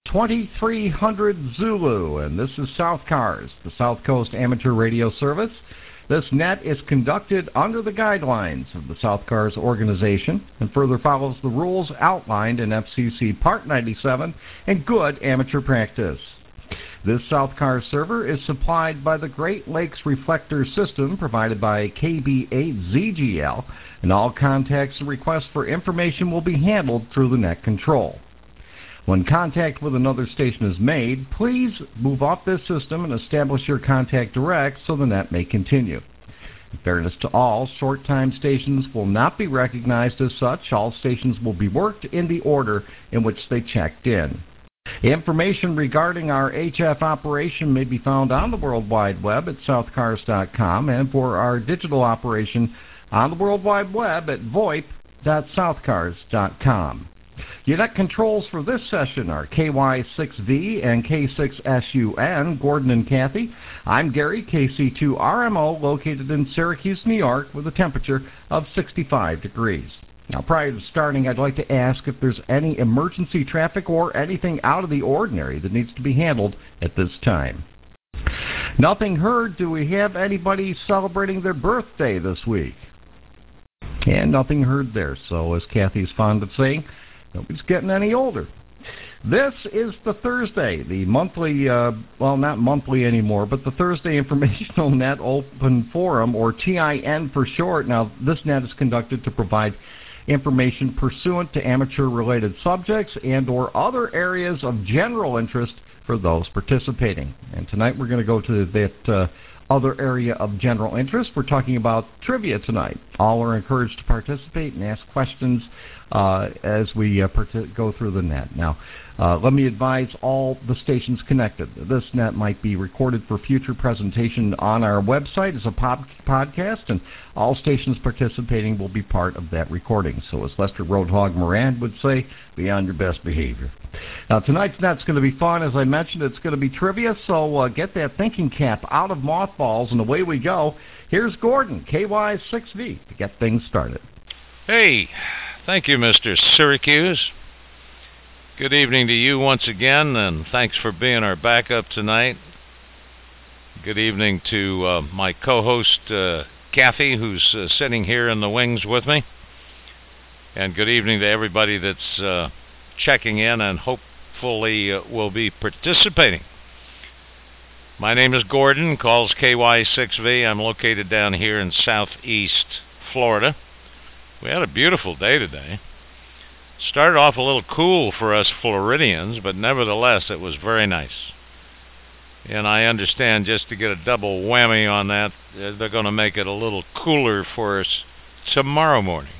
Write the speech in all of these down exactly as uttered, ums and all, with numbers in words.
twenty-three hundred Zulu, and this is South Cars, the South Coast Amateur Radio Service. This net is conducted under the guidelines of the South Cars organization and further follows the rules outlined in F C C Part ninety-seven and good amateur practice. This South Cars server is supplied by the Great Lakes Reflector System provided by K B eight Z G L, and all contacts and requests for information will be handled through the net control. When contact with another station is made, please move off this system and establish your contact direct so the net may continue. In fairness to all, short-time stations will not be recognized as such. All stations will be worked in the order in which they checked in. Information regarding our H F operation may be found on the World Wide Web at south cars dot com and for our digital operation on the World Wide Web at voip dot south cars dot com. Your net controls for this session are K Y six V and K six S U N, Gordon and Kathy. I'm Gary, K C two R M O, located in Syracuse, New York, with a temperature of sixty-five degrees. Now, prior to starting, I'd like to ask if there's any emergency traffic or anything out of the ordinary that needs to be handled at this time. Nothing heard. Do we have anybody celebrating their birthday this week? And nothing heard there. So, as Kathy's fond of saying, nobody's getting any older. This is the Thursday, the monthly, uh, well, not monthly anymore, but the Thursday Informational Net Open Forum, or T I N for short. Now, this net is conducted to provide information pursuant to amateur-related subjects and or other areas of general interest for those participating. And tonight we're going to go to that uh, other area of general interest. We're talking about trivia tonight. All are encouraged to participate and ask questions uh, as we uh, go through the net. Now, uh, let me advise all the stations connected. This net might be recorded for future presentation on our website as a pop podcast, and all stations participating will be part of that recording. So as Lester Roadhog Moran would say, be on your best behavior. Now, tonight's net's going to be fun. As I mentioned, it's going to be trivia, so uh, get that thinking cap out of mothballs, and away we go. Here's Gordon, K Y six V, to get things started. Hey, thank you, Mister Syracuse. Good evening to you once again, and thanks for being our backup tonight. Good evening to uh, my co-host, uh, Kathy, who's uh, sitting here in the wings with me. And good evening to everybody that's uh, checking in and hopefully uh, will be participating. My name is Gordon, calls K Y six V. I'm located down here in southeast Florida. We had a beautiful day today. Started off a little cool for us Floridians, but nevertheless it was very nice. And I understand just to get a double whammy on that, they're going to make it a little cooler for us tomorrow morning.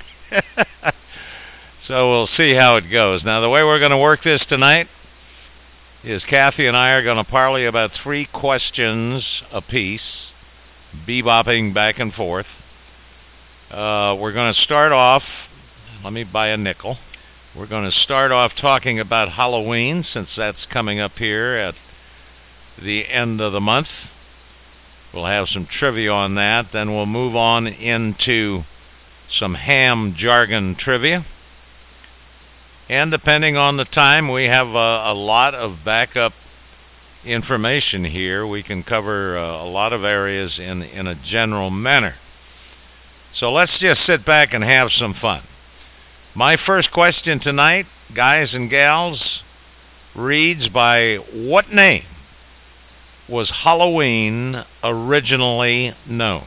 So we'll see how it goes. Now, the way we're going to work this tonight is Kathy and I are going to parley about three questions apiece, bebopping back and forth. Uh, we're going to start off, let me buy a nickel. We're going to start off talking about Halloween, since that's coming up here at the end of the month. We'll have some trivia on that. Then we'll move on into some ham jargon trivia. And depending on the time, we have a, a lot of backup information here. We can cover uh, a lot of areas in, in a general manner. So let's just sit back and have some fun. My first question tonight, guys and gals, reads, by what name was Halloween originally known?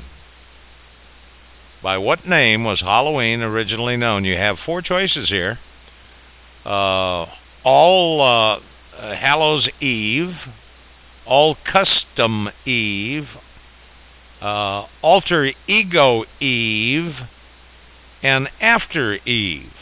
By what name was Halloween originally known? You have four choices here. Uh, all uh, uh, Hallows Eve, All Custom Eve, uh, Alter Ego Eve, and After Eve.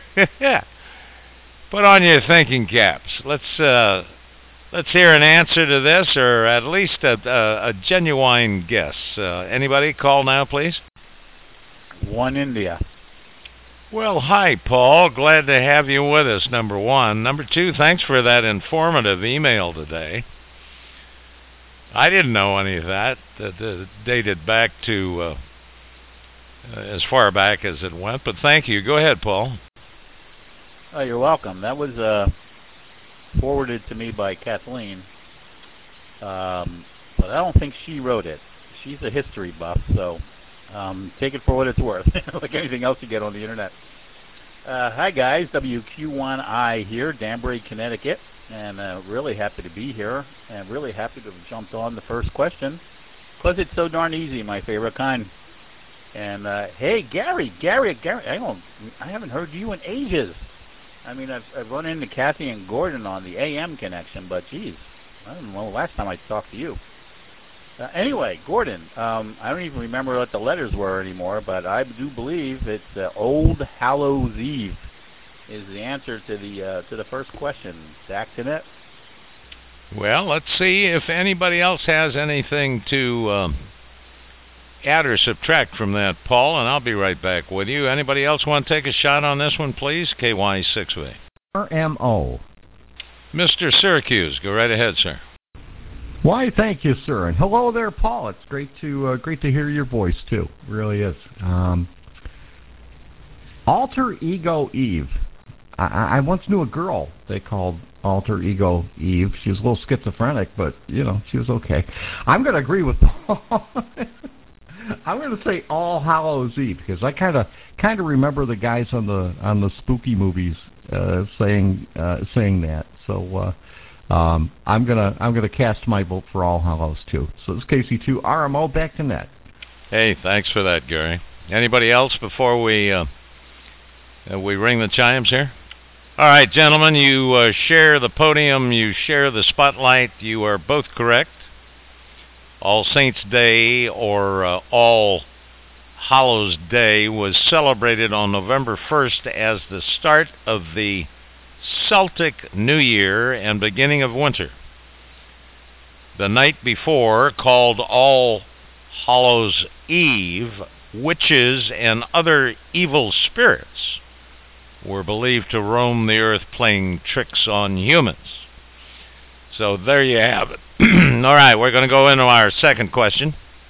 Put on your thinking caps. Let's uh, let's hear an answer to this, or at least a, a, a genuine guess. Uh, anybody call now, please? One India. Well, hi, Paul. Glad to have you with us, number one. Number two, thanks for that informative email today. I didn't know any of that. That uh, dated back to uh, as far back as it went, but thank you. Go ahead, Paul. Oh, you're welcome. That was uh, forwarded to me by Kathleen. Um, but I don't think she wrote it. She's a history buff, so um, take it for what it's worth, like anything else you get on the internet. Uh, hi, guys. W Q one I here, Danbury, Connecticut. And uh, really happy to be here, and really happy to have jumped on the first question, because it's so darn easy, my favorite kind. And uh, hey, Gary, Gary, Gary, I don't, I haven't heard you in ages. I mean, I've, I've run into Kathy and Gordon on the A M connection, but geez, I don't know the last time I talked to you. Uh, anyway, Gordon, um, I don't even remember what the letters were anymore, but I do believe it's uh, Old Hallows Eve is the answer to the uh, to the first question. Zach Jeanette? Well, let's see if anybody else has anything to um, add or subtract from that, Paul, and I'll be right back with you. Anybody else want to take a shot on this one, please? K Y six V. R M O. Mister Syracuse, go right ahead, sir. Why, thank you, sir, and hello there, Paul. It's great to uh, great to hear your voice too. It really is. Um, Alter Ego Eve. I, I once knew a girl they called Alter Ego Eve. She was a little schizophrenic, but, you know, she was okay. I'm going to agree with Paul. I'm going to say All Hallows Eve, because I kind of kind of remember the guys on the on the spooky movies uh, saying uh, saying that. So uh, um, I'm gonna I'm gonna cast my vote for All Hallows too. So this is K C two R M O, back to net. Hey, thanks for that, Gary. Anybody else before we uh, uh, we ring the chimes here? All right, gentlemen, you uh, share the podium, you share the spotlight. You are both correct. All Saints Day, or uh, All Hallows Day, was celebrated on November first as the start of the Celtic New Year and beginning of winter. The night before, called All Hallows Eve, witches and other evil spirits were believed to roam the earth playing tricks on humans. So there you have it. All right, we're going to go into our second question.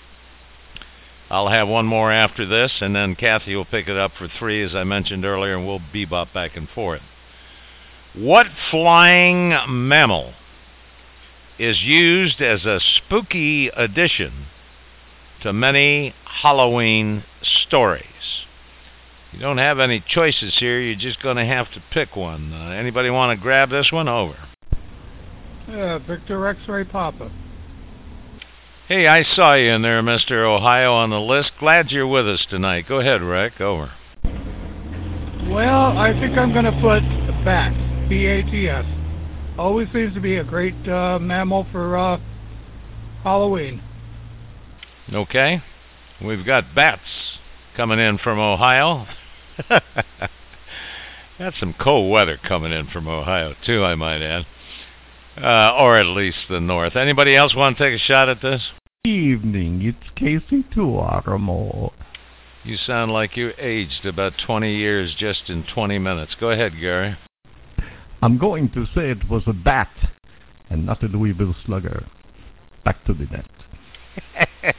I'll have one more after this, and then Kathy will pick it up for three, as I mentioned earlier, and we'll bebop back and forth. What flying mammal is used as a spooky addition to many Halloween stories? You don't have any choices here. You're just going to have to pick one. Uh, anybody want to grab this one? Over. Yeah, Victor X-Ray Papa. Hey, I saw you in there, Mister Ohio, on the list. Glad you're with us tonight. Go ahead, Rick. Over. Well, I think I'm going to put bats. B A T S. Always seems to be a great uh, mammal for uh, Halloween. Okay. We've got bats coming in from Ohio. That's some cold weather coming in from Ohio, too, I might add. Uh, or at least the north. Anybody else want to take a shot at this? Evening, it's K C two R M O. You sound like you aged about twenty years just in twenty minutes. Go ahead, Gary. I'm going to say it was a bat and not a Louisville Slugger. Back to the net.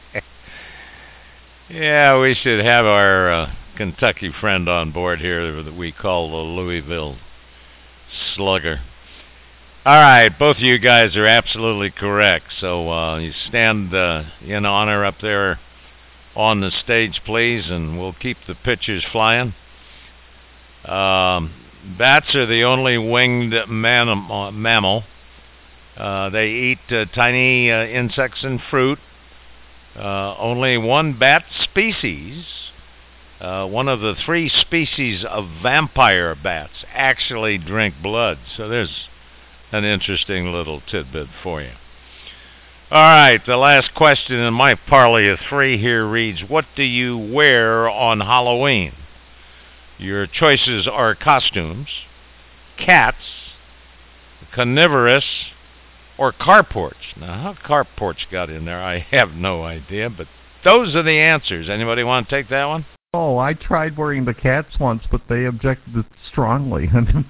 Yeah, we should have our uh, Kentucky friend on board here that we call the Louisville Slugger. All right, both of you guys are absolutely correct. So uh, you stand uh, in honor up there on the stage, please, and we'll keep the pictures flying. Um, bats are the only winged man- mammal. Uh, they eat uh, tiny uh, insects and fruit. Uh, only one bat species, uh, one of the three species of vampire bats, actually drink blood. So there's an interesting little tidbit for you. All right, the last question in my parley of three here reads, what do you wear on Halloween? Your choices are costumes, cats, carnivorous, or carports. Now, how carports got in there, I have no idea, but those are the answers. Anybody want to take that one? Oh, I tried wearing the cats once, but they objected strongly.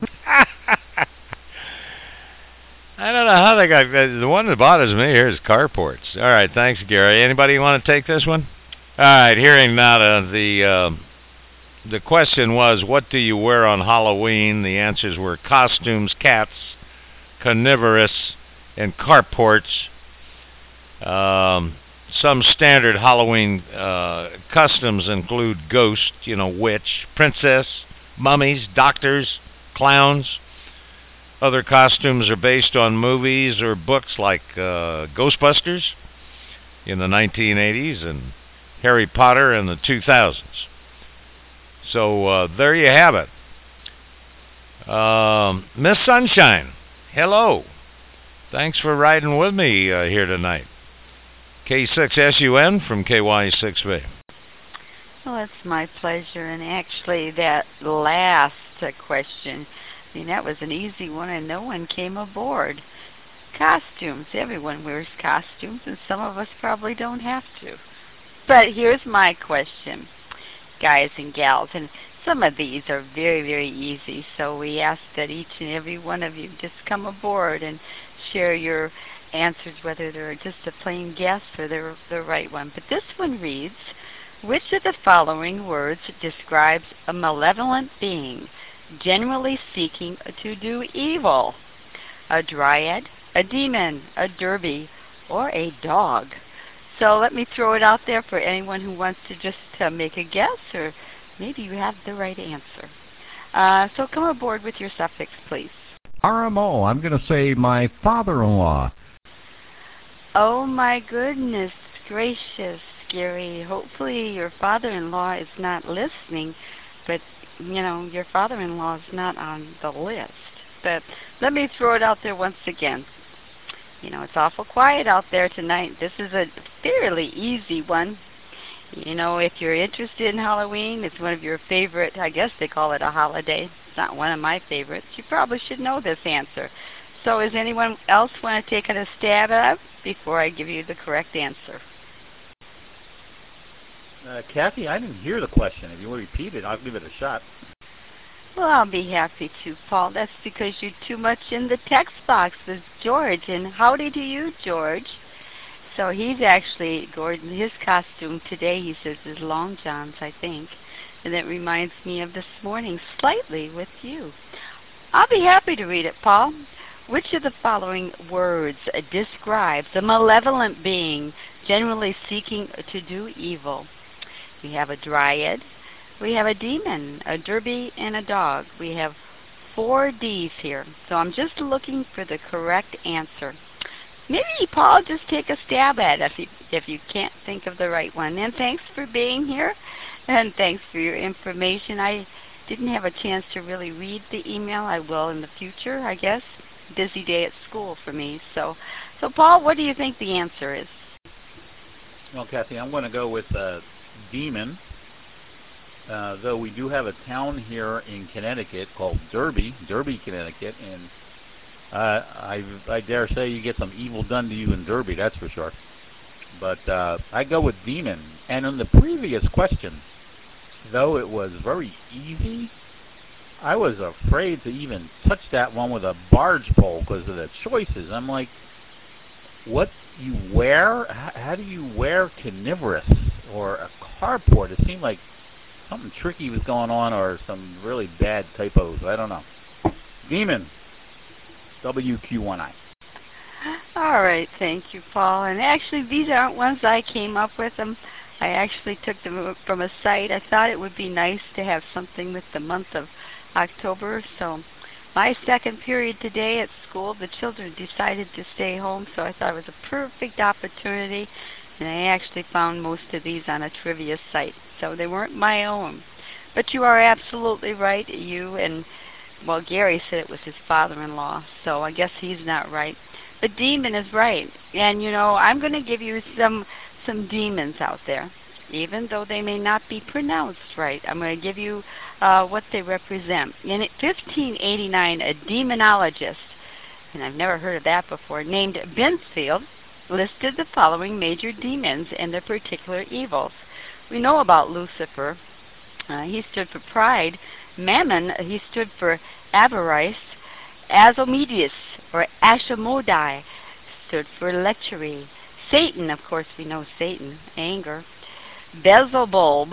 I don't know how they got... The one that bothers me here is carports. All right, thanks, Gary. Anybody want to take this one? All right, hearing that, uh, the, uh, the question was, what do you wear on Halloween? The answers were costumes, cats, carnivorous, and carports. Um, some standard Halloween uh, customs include ghost, you know, witch, princess, mummies, doctors, clowns. Other costumes are based on movies or books like uh, Ghostbusters in the nineteen eighties and Harry Potter in the two thousands. So uh, there you have it. Um, Miss Sunshine, hello. Thanks for riding with me uh, here tonight. K six S U N from K Y six B. Well, it's my pleasure. And actually, that last uh, question, I mean, that was an easy one, and no one came aboard. Costumes. Everyone wears costumes, and some of us probably don't have to. But here's my question, guys and gals, and some of these are very, very easy, so we ask that each and every one of you just come aboard and share your answers, whether they're just a plain guess or they're the right one. But this one reads, which of the following words describes a malevolent being generally seeking to do evil? A dryad, a demon, a derby, or a dog? So let me throw it out there for anyone who wants to just uh, make a guess, or maybe you have the right answer. Uh, so come aboard with your suffix, please. R M O, I'm going to say my father-in-law. Oh my goodness gracious, Gary. Hopefully your father-in-law is not listening, but, you know, your father-in-law is not on the list. But let me throw it out there once again. You know, it's awful quiet out there tonight. This is a fairly easy one. You know, if you're interested in Halloween, it's one of your favorite, I guess they call it a holiday. It's not one of my favorites. You probably should know this answer. So does anyone else want to take a stab at it before I give you the correct answer? Uh, Kathy, I didn't hear the question. If you want to repeat it, I'll give it a shot. Well, I'll be happy to, Paul. That's because you're too much in the text box with George. And howdy to you, George. So he's actually, Gordon, his costume today, he says, is long johns, I think. And it reminds me of this morning slightly with you. I'll be happy to read it, Paul. Which of the following words describes a malevolent being generally seeking to do evil? We have a dryad, we have a demon, a derby, and a dog. We have four D's here. So I'm just looking for the correct answer. Maybe, Paul, just take a stab at it if you, if you can't think of the right one. And thanks for being here, and thanks for your information. I didn't have a chance to really read the email. I will in the future, I guess. Busy day at school for me. So, so Paul, what do you think the answer is? Well, Kathy, I'm going to go with uh, demon. Uh, though we do have a town here in Connecticut called Derby, Derby, Connecticut, and uh, I, I dare say you get some evil done to you in Derby, that's for sure. But uh, I go with demon. And in the previous question, though it was very easy, I was afraid to even touch that one with a barge pole because of the choices. I'm like, what you wear? H- how do you wear carnivorous or a carport? It seemed like something tricky was going on or some really bad typos. I don't know. Demon. W Q one I. All right, thank you, Paul. And actually, these aren't ones I came up with. Them. I actually took them from a site. I thought it would be nice to have something with the month of October. So my second period today at school, the children decided to stay home, so I thought it was a perfect opportunity. And I actually found most of these on a trivia site, so they weren't my own. But you are absolutely right. You and, well, Gary said it was his father-in-law, so I guess he's not right. But demon is right. And, you know, I'm going to give you some some demons out there, even though they may not be pronounced right. I'm going to give you uh, what they represent. In fifteen eighty-nine, a demonologist, and I've never heard of that before, named Benfield, listed the following major demons and their particular evils. We know about Lucifer. Uh, he stood for pride. Mammon, he stood for avarice. Asmodeus, or Asmodai, stood for lechery. Satan, of course we know Satan, anger. Beelzebub,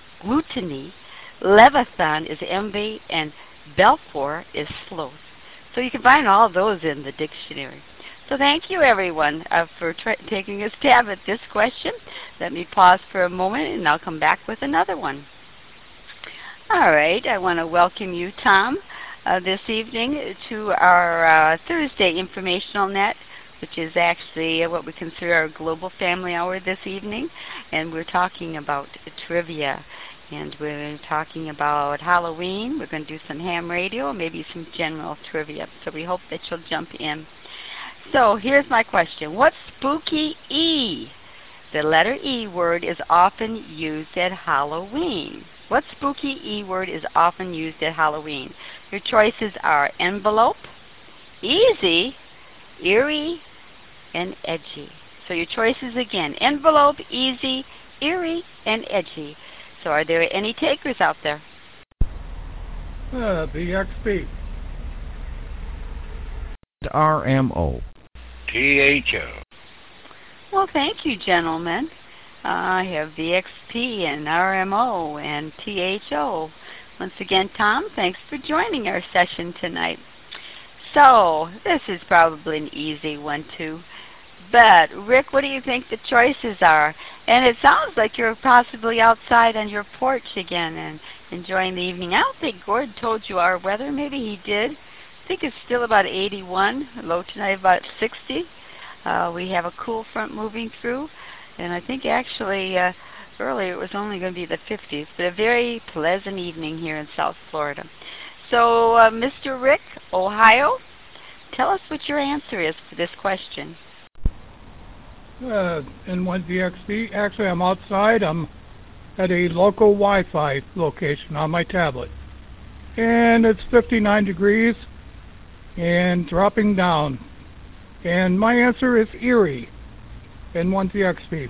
gluttony. Leviathan is envy, and Belphor is sloth. So you can find all those in the dictionary. So thank you, everyone, uh, for tra- taking a stab at this question. Let me pause for a moment, and I'll come back with another one. All right, I want to welcome you, Tom, uh, this evening to our uh, Thursday Informational Net, which is actually what we consider our Global Family Hour this evening. And we're talking about trivia. And we're talking about Halloween. We're going to do some ham radio, maybe some general trivia. So we hope that you'll jump in. So here's my question. What's spooky E? The letter E word is often used at Halloween. What spooky E word is often used at Halloween? Your choices are envelope, easy, eerie, and edgy. So your choices again, envelope, easy, eerie, and edgy. So are there any takers out there? Uh, B X P. R M O. T H O. Well, thank you, gentlemen. Uh, I have V X P and R M O and T H O. Once again, Tom, thanks for joining our session tonight. So, this is probably an easy one, too. But, Rick, what do you think the choices are? And it sounds like you're possibly outside on your porch again and enjoying the evening. I don't think Gord told you our weather. Maybe he did. I think it's still about eighty-one. Low tonight about sixty. Uh, we have a cool front moving through. And I think actually uh, earlier it was only going to be the fifties. But a very pleasant evening here in South Florida. So, uh, Mister Rick, Ohio, tell us what your answer is for this question. Uh, N one V X P. Actually, I'm outside. I'm at a local Wi-Fi location on my tablet. And it's fifty-nine degrees and dropping down. And my answer is Erie. N one V X P.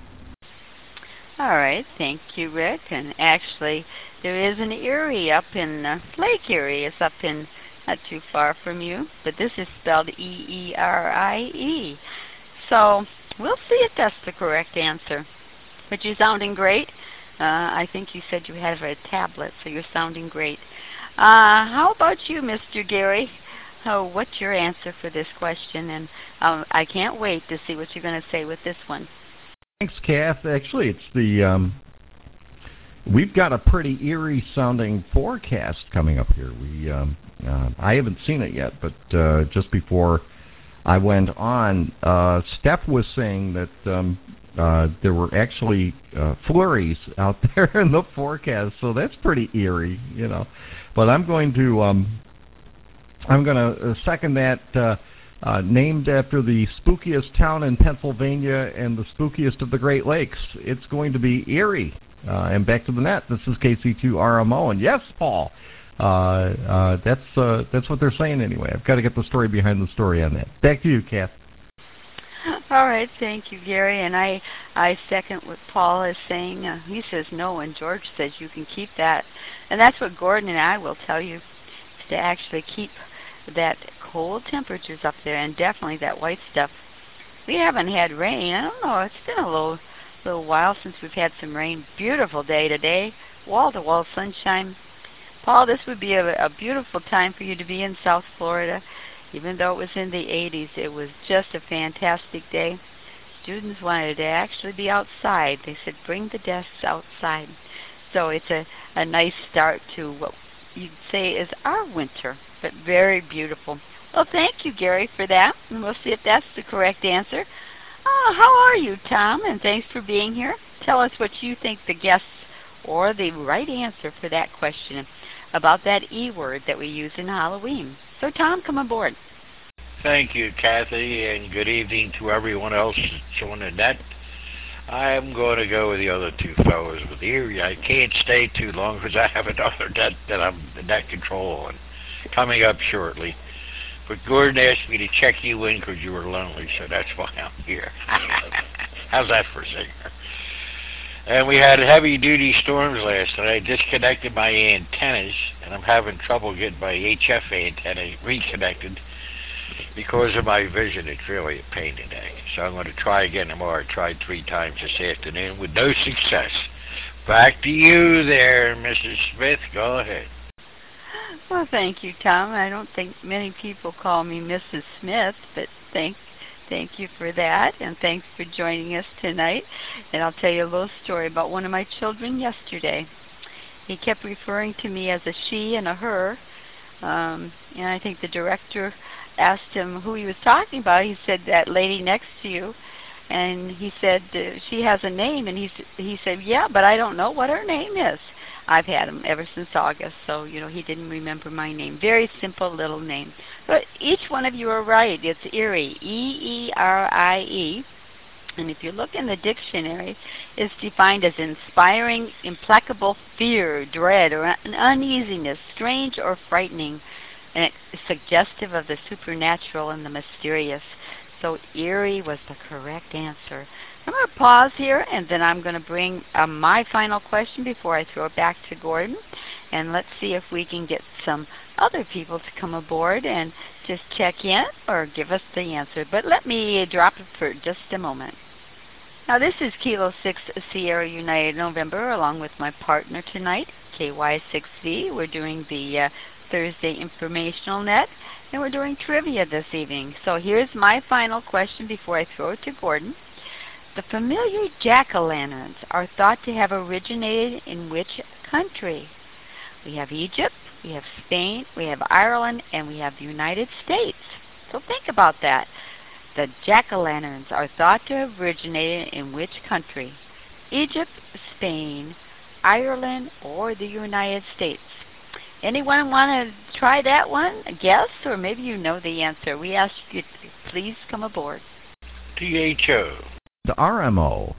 All right, thank you, Rick. And actually, there is an Erie up in uh, Lake Erie. It's up in not too far from you, but this is spelled E E R I E. So we'll see if that's the correct answer. But you're sounding great. Uh, I think you said you have a tablet, so you're sounding great. Uh, how about you, Mister Gary? Oh, what's your answer for this question? And um, I can't wait to see what you're going to say with this one. Thanks, Kath. Actually, it's the um, we've got a pretty eerie sounding forecast coming up here. We um, uh, I haven't seen it yet, but uh, just before I went on, uh, Steph was saying that um, uh, there were actually uh, flurries out there in the forecast, so that's pretty eerie, you know. But I'm going to um, I'm going to second that. Uh, Uh, named after the spookiest town in Pennsylvania and the spookiest of the Great Lakes. It's going to be Erie. Uh, and back to the net. This is K C two R M O. And yes, Paul, uh, uh, that's uh, that's what they're saying anyway. I've got to get the story behind the story on that. Back to you, Kath. All right, thank you, Gary. And I, I second what Paul is saying. Uh, he says no, and George says you can keep that. And that's what Gordon and I will tell you, is to actually keep that cold temperatures up there, and definitely that white stuff. We haven't had rain. I don't know. It's been a little, little while since we've had some rain. Beautiful day today, wall-to-wall sunshine. Paul, this would be a, a beautiful time for you to be in South Florida. Even though it was in the eighties, it was just a fantastic day. Students wanted to actually be outside. They said, bring the desks outside. So it's a, a nice start to what you'd say is our winter, but very beautiful. Well, thank you, Gary, for that, and we'll see if that's the correct answer. Oh, how are you, Tom? And thanks for being here. Tell us what you think the guess or the right answer for that question about that E word that we use in Halloween. So, Tom, come aboard. Thank you, Kathy, and good evening to everyone else that's on the net. I'm going to go with the other two fellows with Erie. I can't stay too long because I have another net that I'm the net control on coming up shortly. But Gordon asked me to check you in because you were lonely, so that's why I'm here. How's that for a singer? And we had heavy-duty storms last night. I disconnected my antennas, and I'm having trouble getting my H F antenna reconnected because of my vision. It's really a pain today. So I'm going to try again tomorrow. I tried three times this afternoon with no success. Back to you there, Missus Smith. Go ahead. Well, thank you, Tom. I don't think many people call me Missus Smith, but thank thank you for that, and thanks for joining us tonight. And I'll tell you a little story about one of my children yesterday. He kept referring to me as a she and a her, um, and I think the director asked him who he was talking about. He said, that lady next to you. And he said, uh, she has a name. And he, he said, yeah, but I don't know what her name is. I've had him ever since August, so, you know, he didn't remember my name. Very simple little name. But each one of you are right. It's Erie, E E R I E. And if you look in the dictionary, it's defined as inspiring, implacable fear, dread, or an uneasiness, strange or frightening, and it's suggestive of the supernatural and the mysterious. So eerie was the correct answer. I'm going to pause here, and then I'm going to bring uh, my final question before I throw it back to Gordon. And let's see if we can get some other people to come aboard and just check in or give us the answer. But let me drop it for just a moment. Now, this is Kilo six Sierra United November, along with my partner tonight, K Y six V. We're doing the uh, Thursday Informational Net, and we're doing trivia this evening. So here's my final question before I throw it to Gordon. The familiar jack-o'-lanterns are thought to have originated in which country? We have Egypt, we have Spain, we have Ireland, and we have the United States. So think about that. The jack-o'-lanterns are thought to have originated in which country? Egypt, Spain, Ireland, or the United States? Anyone want to try that one? A guess? Or maybe you know the answer. We ask you to please come aboard. T H O. The R M O.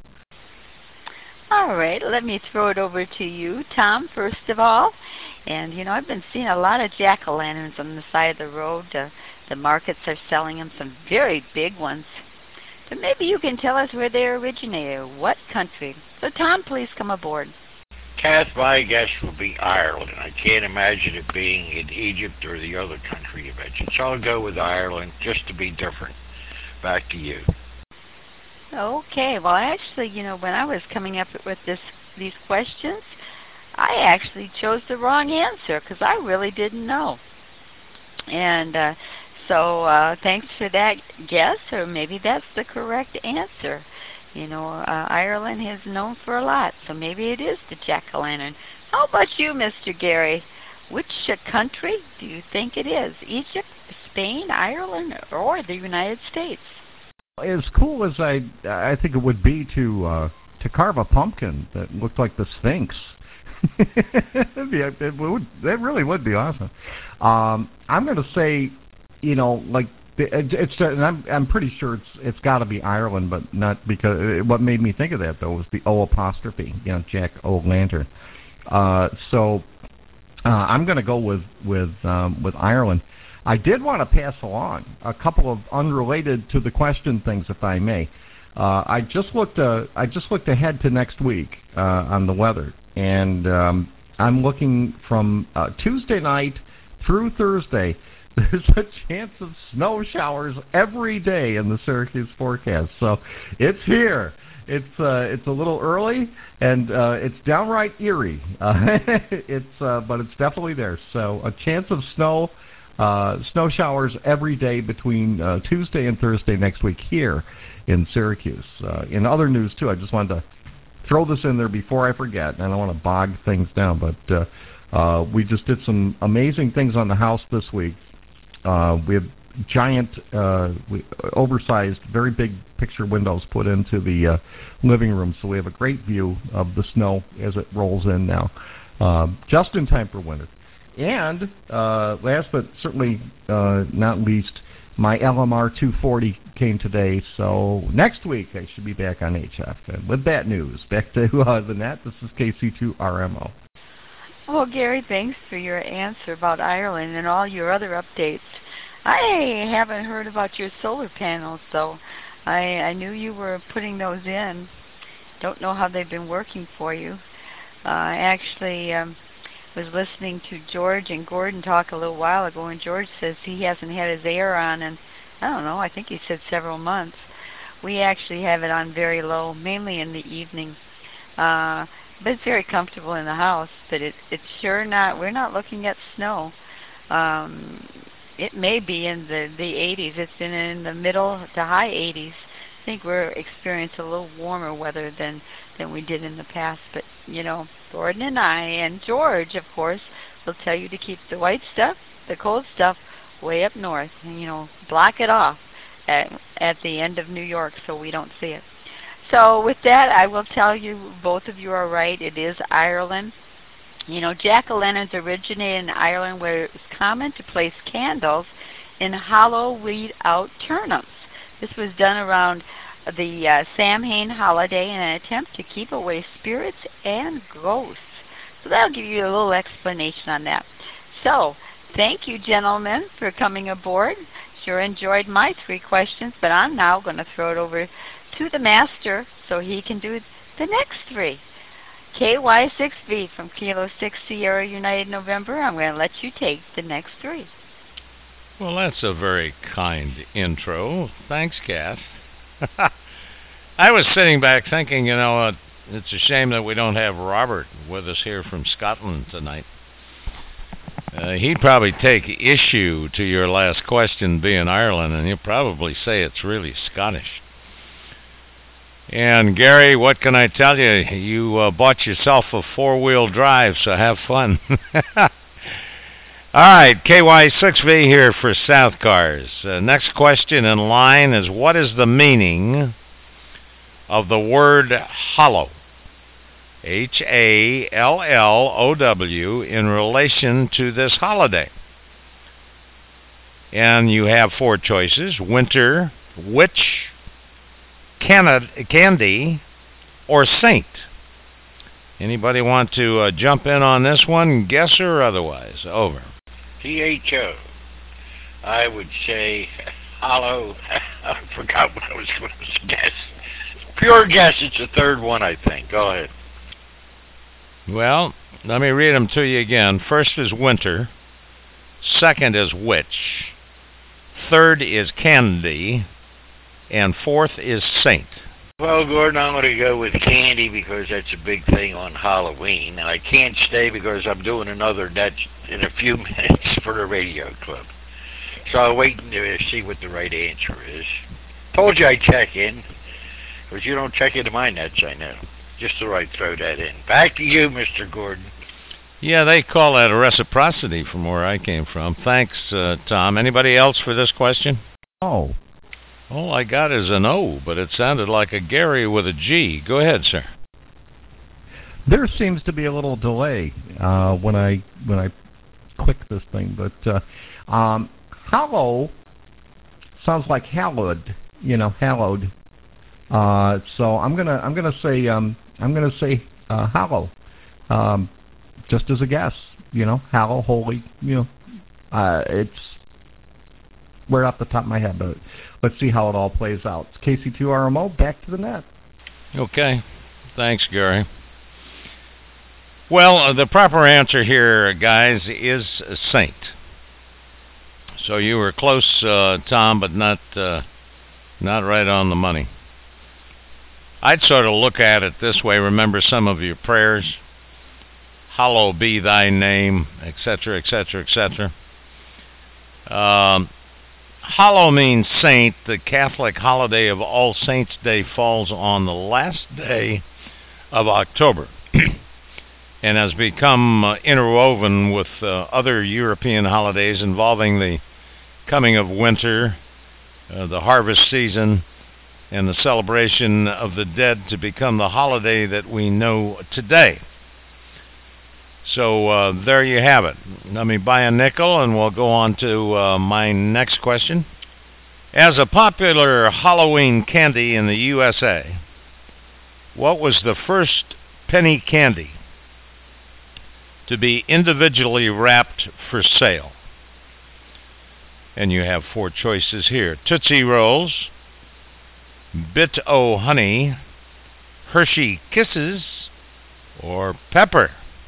All right, let me throw it over to you, Tom, first of all. And, you know, I've been seeing a lot of jack-o'-lanterns on the side of the road. Uh, the markets are selling them, some very big ones. But maybe you can tell us where they originated, what country. So, Tom, please come aboard. Kath, my guess will be Ireland. I can't imagine it being in Egypt or the other country you mentioned. So I'll go with Ireland just to be different. Back to you. Okay, well, actually, you know, when I was coming up with this these questions, I actually chose the wrong answer because I really didn't know. And uh, so uh, thanks for that guess, or maybe that's the correct answer. You know, uh, Ireland is known for a lot, so maybe it is the jack-o'-lantern. How about you, Mister Gary? Which uh, country do you think it is? Egypt, Spain, Ireland, or the United States? As cool as I I think it would be to uh, to carve a pumpkin that looked like the Sphinx, yeah, it would, that really would be awesome. Um, I'm going to say, you know, like it's, and I'm I'm pretty sure it's it's got to be Ireland, but not because what made me think of that though was the O apostrophe, you know, Jack O'Lantern. Uh, so uh, I'm going to go with with um, with Ireland. I did want to pass along a couple of unrelated to the question things, if I may. Uh, I just looked. Uh, I just looked ahead to next week uh, on the weather, and um, I'm looking from uh, Tuesday night through Thursday. There's a chance of snow showers every day in the Syracuse forecast, so it's here. It's uh, it's a little early, and uh, it's downright eerie. Uh, it's uh, but it's definitely there. So a chance of snow. Uh, snow showers every day between uh, Tuesday and Thursday next week here in Syracuse. Uh, in other news, too, I just wanted to throw this in there before I forget, and I don't want to bog things down, but uh, uh, we just did some amazing things on the house this week. Uh, we have giant, uh, we, oversized, very big picture windows put into the uh, living room, so we have a great view of the snow as it rolls in now, uh, just in time for winter. And uh, last but certainly uh, not least, my L M R two forty came today, so next week I should be back on H F. And with that news, back to uh, the net, this is K C two R M O. Well, Gary, thanks for your answer about Ireland and all your other updates. I haven't heard about your solar panels, though. I, I knew you were putting those in. Don't know how they've been working for you. Uh, I actually... Um, was listening to George and Gordon talk a little while ago, and George says he hasn't had his air on in, I don't know, I think he said several months. We actually have it on very low, mainly in the evening. Uh, but it's very comfortable in the house, but it, it's sure not, we're not looking at snow. Um, it may be in the, the eighties. It's been in the middle to high eighties. I think we're experiencing a little warmer weather than, than we did in the past. But, you know, Gordon and I and George, of course, will tell you to keep the white stuff, the cold stuff, way up north. And, you know, block it off at, at the end of New York so we don't see it. So with that, I will tell you, both of you are right. It is Ireland. You know, jack-o'-lanterns originated in Ireland, where it was common to place candles in hollow weed-out turnips. This was done around the uh, Samhain holiday in an attempt to keep away spirits and ghosts. So that'll give you a little explanation on that. So, thank you, gentlemen, for coming aboard. Sure enjoyed my three questions, but I'm now going to throw it over to the master so he can do the next three. K Y six V from Kilo six Sierra United November, I'm going to let you take the next three. Well, that's a very kind intro. Thanks, Kath. I was sitting back thinking, you know, uh, it's a shame that we don't have Robert with us here from Scotland tonight. Uh, he'd probably take issue to your last question being Ireland, and he'll probably say it's really Scottish. And Gary, what can I tell you? You uh, bought yourself a four-wheel drive, so have fun. All right, K Y six V here for South Cars. Uh, next question in line is, what is the meaning of the word hollow? H A L L O W in relation to this holiday. And you have four choices: winter, witch, candy, or saint. Anybody want to uh, jump in on this one, guess or otherwise? Over. T H O. I would say hollow. I forgot what I was going to guess. Pure guess, it's the third one, I think. Go ahead. Well, let me read them to you again. First is winter. Second is witch. Third is candy. And fourth is saint. Well, Gordon, I'm going to go with candy because that's a big thing on Halloween. And I can't stay because I'm doing another net in a few minutes for the radio club. So I'll wait to see what the right answer is. Told you I'd check in. Because you don't check into my nets, I know. Just so I throw that in. Back to you, Mister Gordon. Yeah, they call that a reciprocity from where I came from. Thanks, uh, Tom. Anybody else for this question? Oh. All I got is an O, but it sounded like a Gary with a G. Go ahead, sir. There seems to be a little delay uh, when I when I click this thing, but uh, um, hollow sounds like hallowed, you know, hallowed. Uh, so I'm gonna I'm gonna say um, I'm gonna say uh, hollow, um, just as a guess, you know, hollow, holy, you know, uh, it's right off the top of my head, but let's see how it all plays out. It's K C two R M O, back to the net. Okay. Thanks, Gary. Well, uh, the proper answer here, guys, is saint. So you were close, uh, Tom, but not uh, not right on the money. I'd sort of look at it this way. Remember some of your prayers. Hallowed be thy name, et cetera, et cetera, et cetera. Um, Hallow means saint. The Catholic holiday of All Saints' Day falls on the last day of October and has become uh, interwoven with uh, other European holidays involving the coming of winter, uh, the harvest season, and the celebration of the dead to become the holiday that we know today. So uh, there you have it. Let me buy a nickel and we'll go on to uh, my next question. As a popular Halloween candy in the U S A, what was the first penny candy to be individually wrapped for sale? And you have four choices here: Tootsie Rolls, Bit-O-Honey, Hershey Kisses, or Pepper.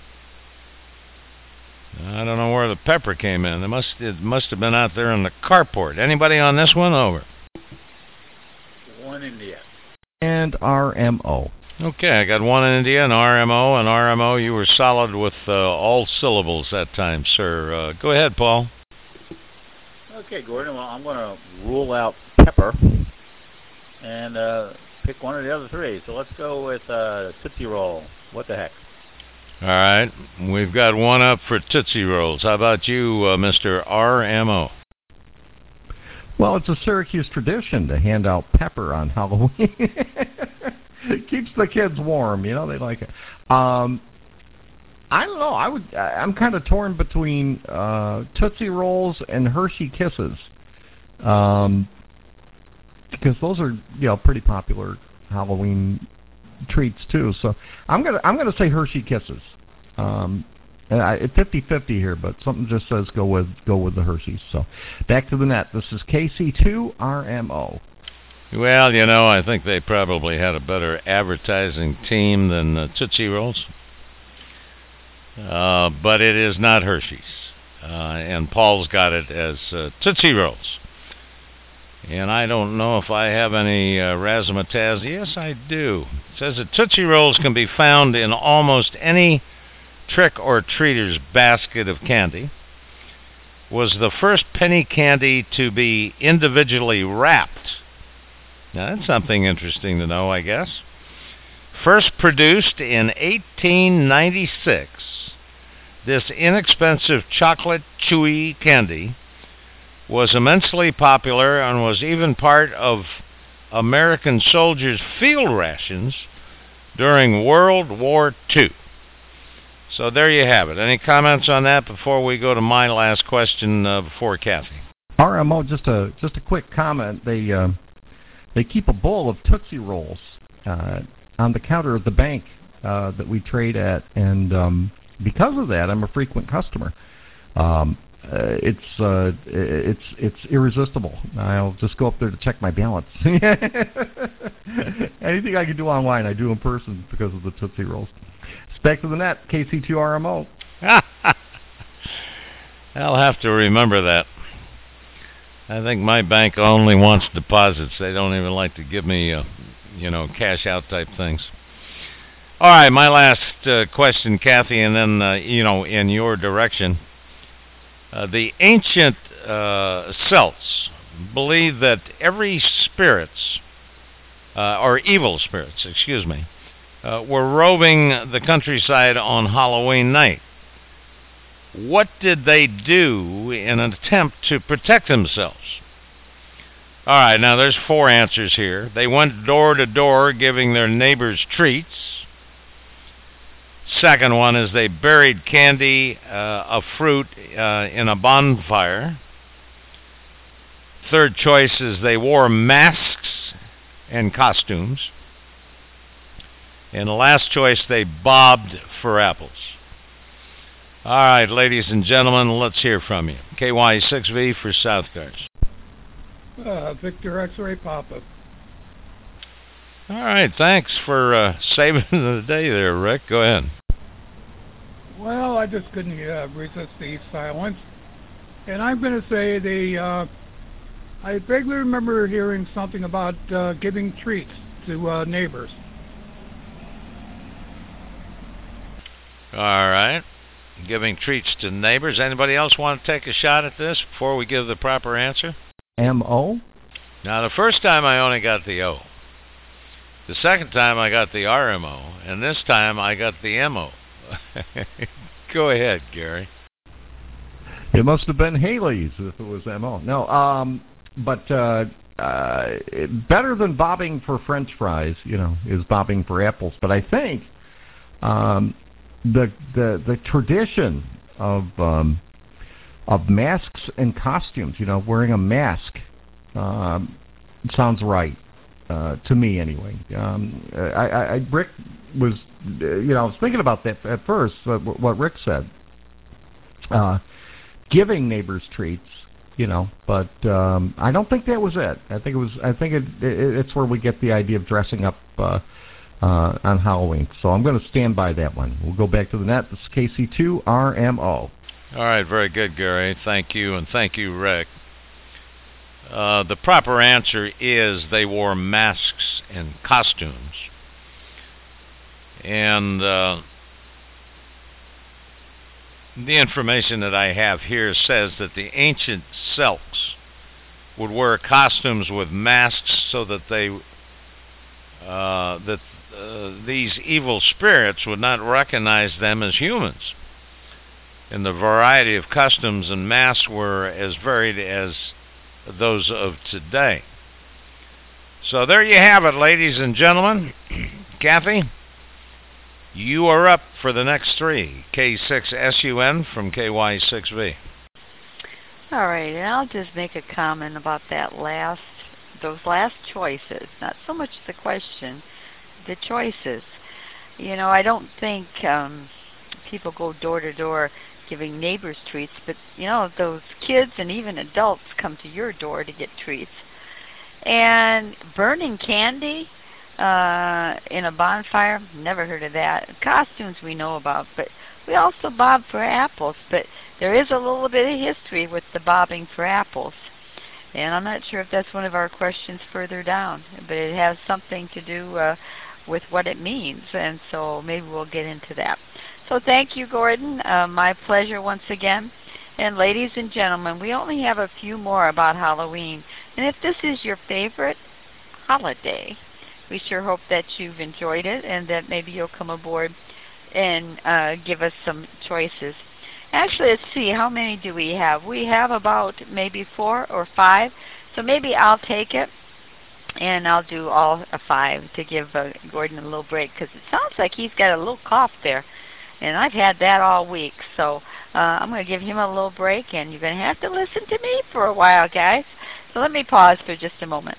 I don't know where the pepper came in. It must it must have been out there in the carport. Anybody on this one? Over. One India. And R M O. Okay, I got one in India, an R M O, and R M O. You were solid with uh, all syllables that time, sir. Uh, go ahead, Paul. Okay, Gordon. Well, I'm going to rule out pepper and uh, pick one of the other three. So let's go with uh, Tootsie Roll. What the heck? All right, we've got one up for Tootsie Rolls. How about you, uh, Mister R M O? Well, it's a Syracuse tradition to hand out pepper on Halloween. It keeps the kids warm, you know, they like it. Um, I don't know, I would, I'm kind of torn between uh, Tootsie Rolls and Hershey Kisses. Um, because those are, you know, pretty popular Halloween treats too. So I'm gonna I'm gonna say Hershey Kisses. Um, and I, it's fifty-fifty here, but something just says go with go with the Hershey's. So back to the net. This is K C two R M O. Well, you know, I think they probably had a better advertising team than uh, Tootsie Rolls. Uh, but it is not Hershey's. Uh, and Paul's got it as uh, Tootsie Rolls. And I don't know if I have any uh, razzmatazz. Yes, I do. It says that Tootsie Rolls can be found in almost any trick-or-treater's basket of candy. Was the first penny candy to be individually wrapped. Now, that's something interesting to know, I guess. First produced in eighteen ninety-six, this inexpensive chocolate chewy candy was immensely popular and was even part of American soldiers' field rations during World War Two. So there you have it. Any comments on that before we go to my last question uh, before Kathy? R M O, just a just a quick comment. They uh, they keep a bowl of Tootsie Rolls uh, on the counter at the bank uh, that we trade at, and um, because of that, I'm a frequent customer. Um, Uh, it's uh, it's it's irresistible. I'll just go up there to check my balance. Anything I can do online, I do in person because of the Tootsie Rolls. It's back to the net, K C two R M O. I'll have to remember that. I think my bank only wants deposits. They don't even like to give me, uh, you know, cash out type things. All right, my last uh, question, Kathy, and then uh, you know, in your direction. Uh, the ancient uh, Celts believed that every spirits, uh, or evil spirits, excuse me, uh, were roving the countryside on Halloween night. What did they do in an attempt to protect themselves? All right, now there's four answers here. They went door to door giving their neighbors treats. Second one is they buried candy uh, of fruit uh, in a bonfire. Third choice is they wore masks and costumes. And the last choice, they bobbed for apples. All right, ladies and gentlemen, let's hear from you. K Y six V for South Cars. Uh, Victor X-Ray Papa. All right, thanks for uh, saving the day there, Rick. Go ahead. Well, I just couldn't uh, resist the silence. And I'm going to say the, uh, I vaguely remember hearing something about uh, giving treats to uh, neighbors. All right. Giving treats to neighbors. Anybody else want to take a shot at this before we give the proper answer? M O? Now, the first time I only got the O. The second time I got the R M O. And this time I got the M O. Go ahead, Gary. It must have been Haley's if it was M O. No, um, but uh, uh, better than bobbing for French fries, you know, is bobbing for apples. But I think um, the the the tradition of um, of masks and costumes, you know, wearing a mask, um, sounds right. Uh, to me, anyway. Um, I, I, I, Rick was, uh, you know, I was thinking about that at first. Uh, what Rick said, uh, giving neighbors treats, you know, but um, I don't think that was it. I think it was. I think it, it, it's where we get the idea of dressing up uh, uh, on Halloween. So I'm going to stand by that one. We'll go back to the net. This is K C two R M O. All right, very good, Gary. Thank you, and thank you, Rick. Uh, the proper answer is they wore masks and costumes. And uh, the information that I have here says that the ancient Celts would wear costumes with masks so that they uh, that uh, these evil spirits would not recognize them as humans. And the variety of customs and masks were as varied as those of today. So there you have it, ladies and gentlemen. Kathy, you are up for the next three. K six S U N from K Y six V. All right, and I'll just make a comment about that last, those last choices. Not so much the question, the choices. You know, I don't think um, people go door to door giving neighbors treats, but you know, those kids and even adults come to your door to get treats. And burning candy uh, in a bonfire, never heard of that. Costumes we know about, but we also bob for apples. But there is a little bit of history with the bobbing for apples. And I'm not sure if that's one of our questions further down, but it has something to do uh, with what it means, and so maybe we'll get into that. So thank you, Gordon. Uh, my pleasure once again. And ladies and gentlemen, we only have a few more about Halloween. And if this is your favorite holiday, we sure hope that you've enjoyed it and that maybe you'll come aboard and uh, give us some choices. Actually, let's see, how many do we have? We have about maybe four or five. So maybe I'll take it and I'll do all uh, five to give uh, Gordon a little break, because it sounds like he's got a little cough there. And I've had that all week, so uh, I'm going to give him a little break, and you're going to have to listen to me for a while, guys. So let me pause for just a moment.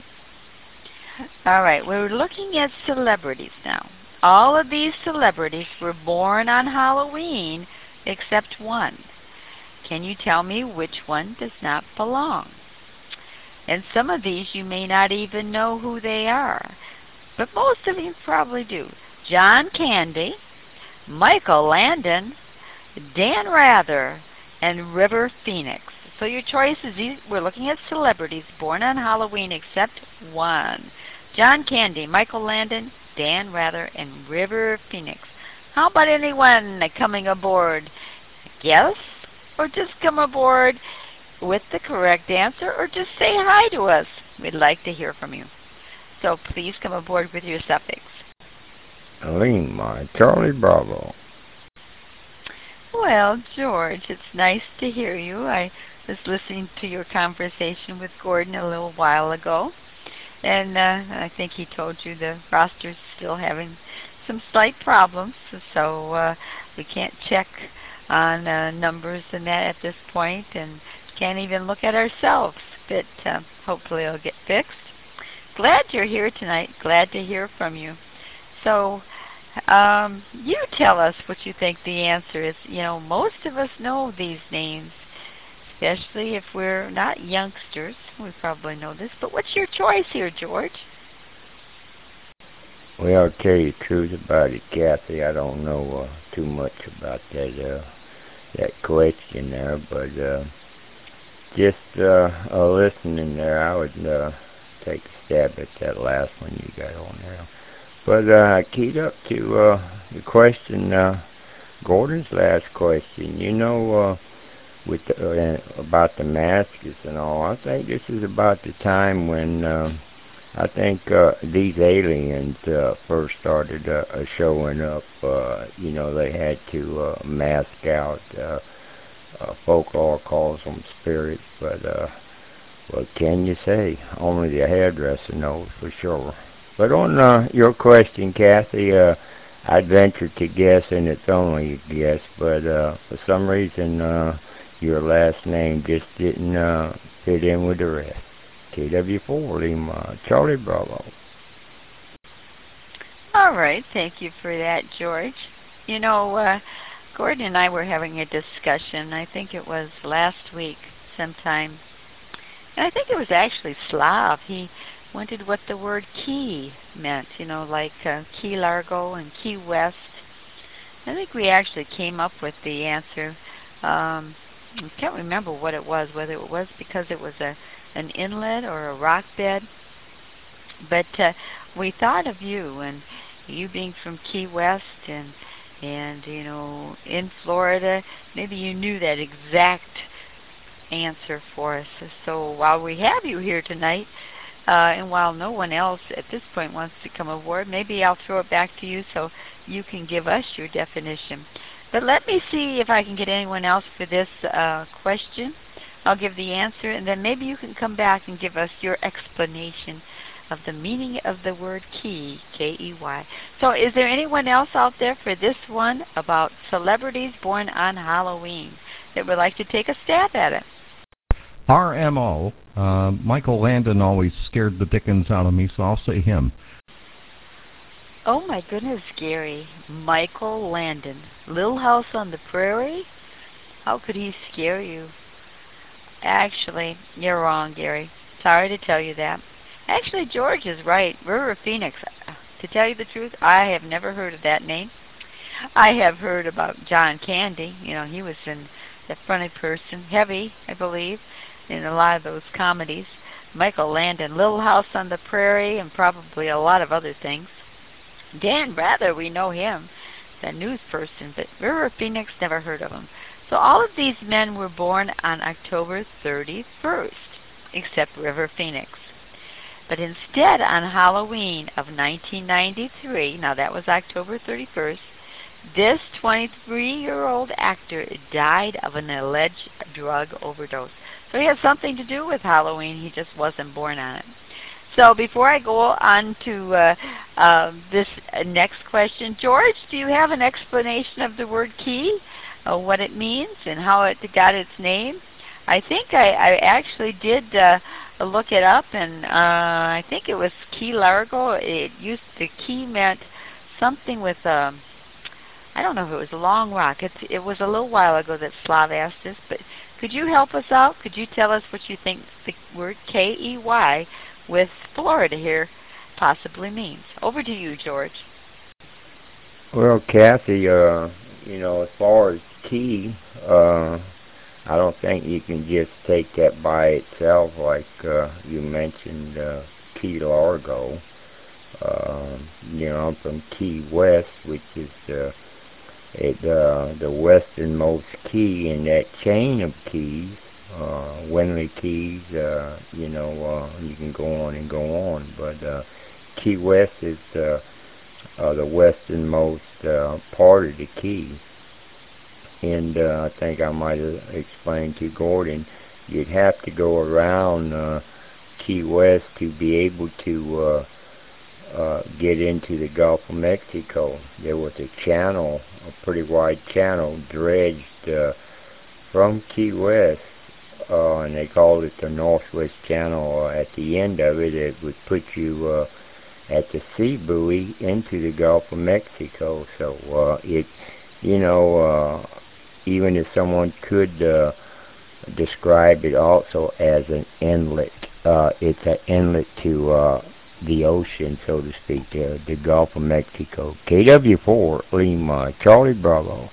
All right, we're looking at celebrities now. All of these celebrities were born on Halloween except one. Can you tell me which one does not belong? And some of these you may not even know who they are, but most of you probably do. John Candy, Michael Landon, Dan Rather, and River Phoenix. So your choices, we're looking at celebrities born on Halloween except one. John Candy, Michael Landon, Dan Rather, and River Phoenix. How about anyone coming aboard? Guess? Or just come aboard with the correct answer, or just say hi to us. We'd like to hear from you. So please come aboard with your suffix. Lima, Charlie Bravo. Well, George, it's nice to hear you. I was listening to your conversation with Gordon a little while ago, and uh, I think he told you the roster's still having some slight problems, so uh, we can't check on uh, numbers and that at this point, and can't even look at ourselves, but uh, hopefully it'll get fixed. Glad you're here tonight. Glad to hear from you. So um, you tell us what you think the answer is. You know, most of us know these names, especially if we're not youngsters. We probably know this, but what's your choice here, George? Well, I'll tell you the truth about it, Kathy. I don't know uh, too much about that uh, that question there, but uh, just uh, uh, listening there, I would uh, take a stab at that last one you got on there. But uh, keyed up to uh, the question, uh, Gordon's last question. You know, uh, with the, uh, about the masks and all. I think this is about the time when uh, I think uh, these aliens uh, first started uh, uh, showing up. Uh, you know, they had to uh, mask out. Uh, uh, folklore calls them spirits, but uh, what can you say? Only the hairdresser knows for sure. But on uh, your question, Kathy, uh, I'd venture to guess, and it's only a guess, but uh, for some reason uh, your last name just didn't uh, fit in with the rest. K W four, Lima, Charlie Bravo. All right, thank you for that, George. You know, uh, Gordon and I were having a discussion, I think it was last week sometime, and I think it was actually Slav. He wondered what the word key meant, you know, like uh, Key Largo and Key West. I think we actually came up with the answer. Um, I can't remember what it was, whether it was because it was a an inlet or a rock bed. But uh, we thought of you, and you being from Key West and and you know in Florida, maybe you knew that exact answer for us. So while we have you here tonight, uh, and while no one else at this point wants to come aboard, maybe I'll throw it back to you so you can give us your definition. But let me see if I can get anyone else for this uh, question. I'll give the answer, and then maybe you can come back and give us your explanation of the meaning of the word key, K E Y. So is there anyone else out there for this one about celebrities born on Halloween that would like to take a stab at it? R M O, uh, Michael Landon always scared the dickens out of me, so I'll say him. Oh my goodness, Gary. Michael Landon. Little House on the Prairie? How could he scare you? Actually, you're wrong, Gary. Sorry to tell you that. Actually, George is right. River Phoenix. To tell you the truth, I have never heard of that name. I have heard about John Candy. You know, he was in The Funny Person, Heavy, I believe, in a lot of those comedies. Michael Landon, Little House on the Prairie, and probably a lot of other things. Dan Rather, we know him, the news person, but River Phoenix, never heard of him. So all of these men were born on October thirty-first, except River Phoenix. But instead, on Halloween of nineteen ninety-three, now that was October thirty-first, this twenty-three-year-old actor died of an alleged drug overdose. So he has something to do with Halloween, he just wasn't born on it. So before I go on to uh, uh, this next question, George, do you have an explanation of the word key, uh, what it means, and how it got its name? I think I, I actually did uh, look it up, and uh, I think it was Key Largo. It used the key meant something with a, I don't know if it was a long rock. It's, it was a little while ago that Slav asked us, but could you help us out? Could you tell us what you think the word K E Y with Florida here possibly means? Over to you, George. Well, Kathy, uh, you know, as far as key, uh, I don't think you can just take that by itself like uh, you mentioned uh, Key Largo. Uh, you know, I'm from Key West, which is uh, it, uh, the westernmost key in that chain of keys. Uh, Winley Keys, uh, you know, uh, you can go on and go on, but uh, Key West is uh, uh, the westernmost uh, part of the key. And uh, I think I might have explained to Gordon, you'd have to go around uh, Key West to be able to uh, uh, get into the Gulf of Mexico. There was a channel, a pretty wide channel, dredged uh, from Key West, uh, and they called it the Northwest Channel. Uh, at the end of it, it would put you uh, at the sea buoy into the Gulf of Mexico. So uh, it, you know, uh, even if someone could uh, describe it also as an inlet, uh, it's an inlet to uh, the ocean, so to speak, uh, the Gulf of Mexico. K W four, Lima, Charlie Bravo.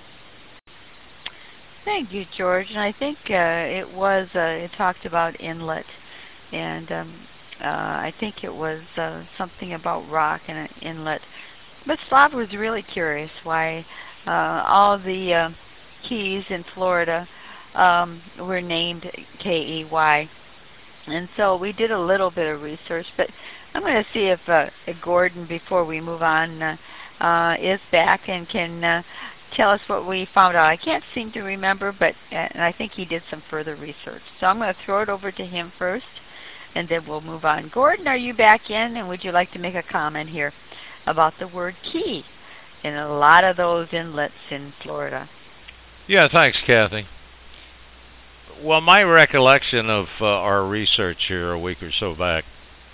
Thank you, George. And I think uh, it was, uh, it talked about inlet, and um, uh, I think it was uh, something about rock and an inlet. But Slav was really curious why uh, all the uh, keys in Florida um, were named K E Y. And so we did a little bit of research, but I'm going to see if uh, Gordon, before we move on, uh, uh, is back and can uh, tell us what we found out. I can't seem to remember, but uh, and I think he did some further research. So I'm going to throw it over to him first, and then we'll move on. Gordon, are you back in, and would you like to make a comment here about the word key in a lot of those inlets in Florida? Yeah, thanks, Kathy. Well, my recollection of uh, our research here a week or so back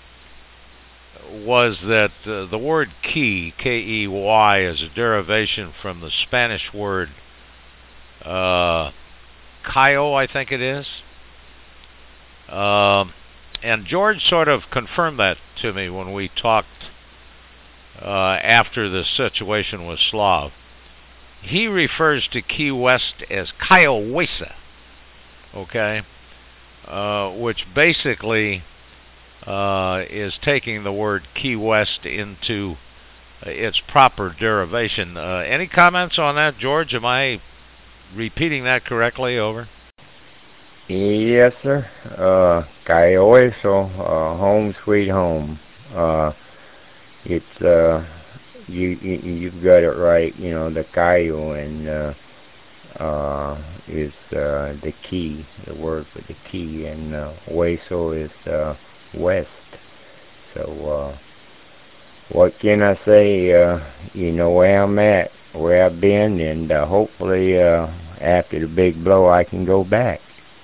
was that uh, the word key, K E Y, is a derivation from the Spanish word uh, cayo, I think it is. Uh, and George sort of confirmed that to me when we talked uh, after the situation with Slav. He refers to Key West as Cayo Huesa, okay, uh, which basically uh, is taking the word Key West into its proper derivation. Uh, any comments on that, George? Am I repeating that correctly? Over. Yes, sir. Uh, Cayo Eso, uh, home sweet home. Uh, it's uh, you, you you've got it right. You know, the Cayo and uh, uh, is uh, the key, the word for the key, and uh, Hueso is uh, west. So, uh, what can I say? Uh, you know where I'm at, where I've been, and uh, hopefully uh, after the big blow I can go back.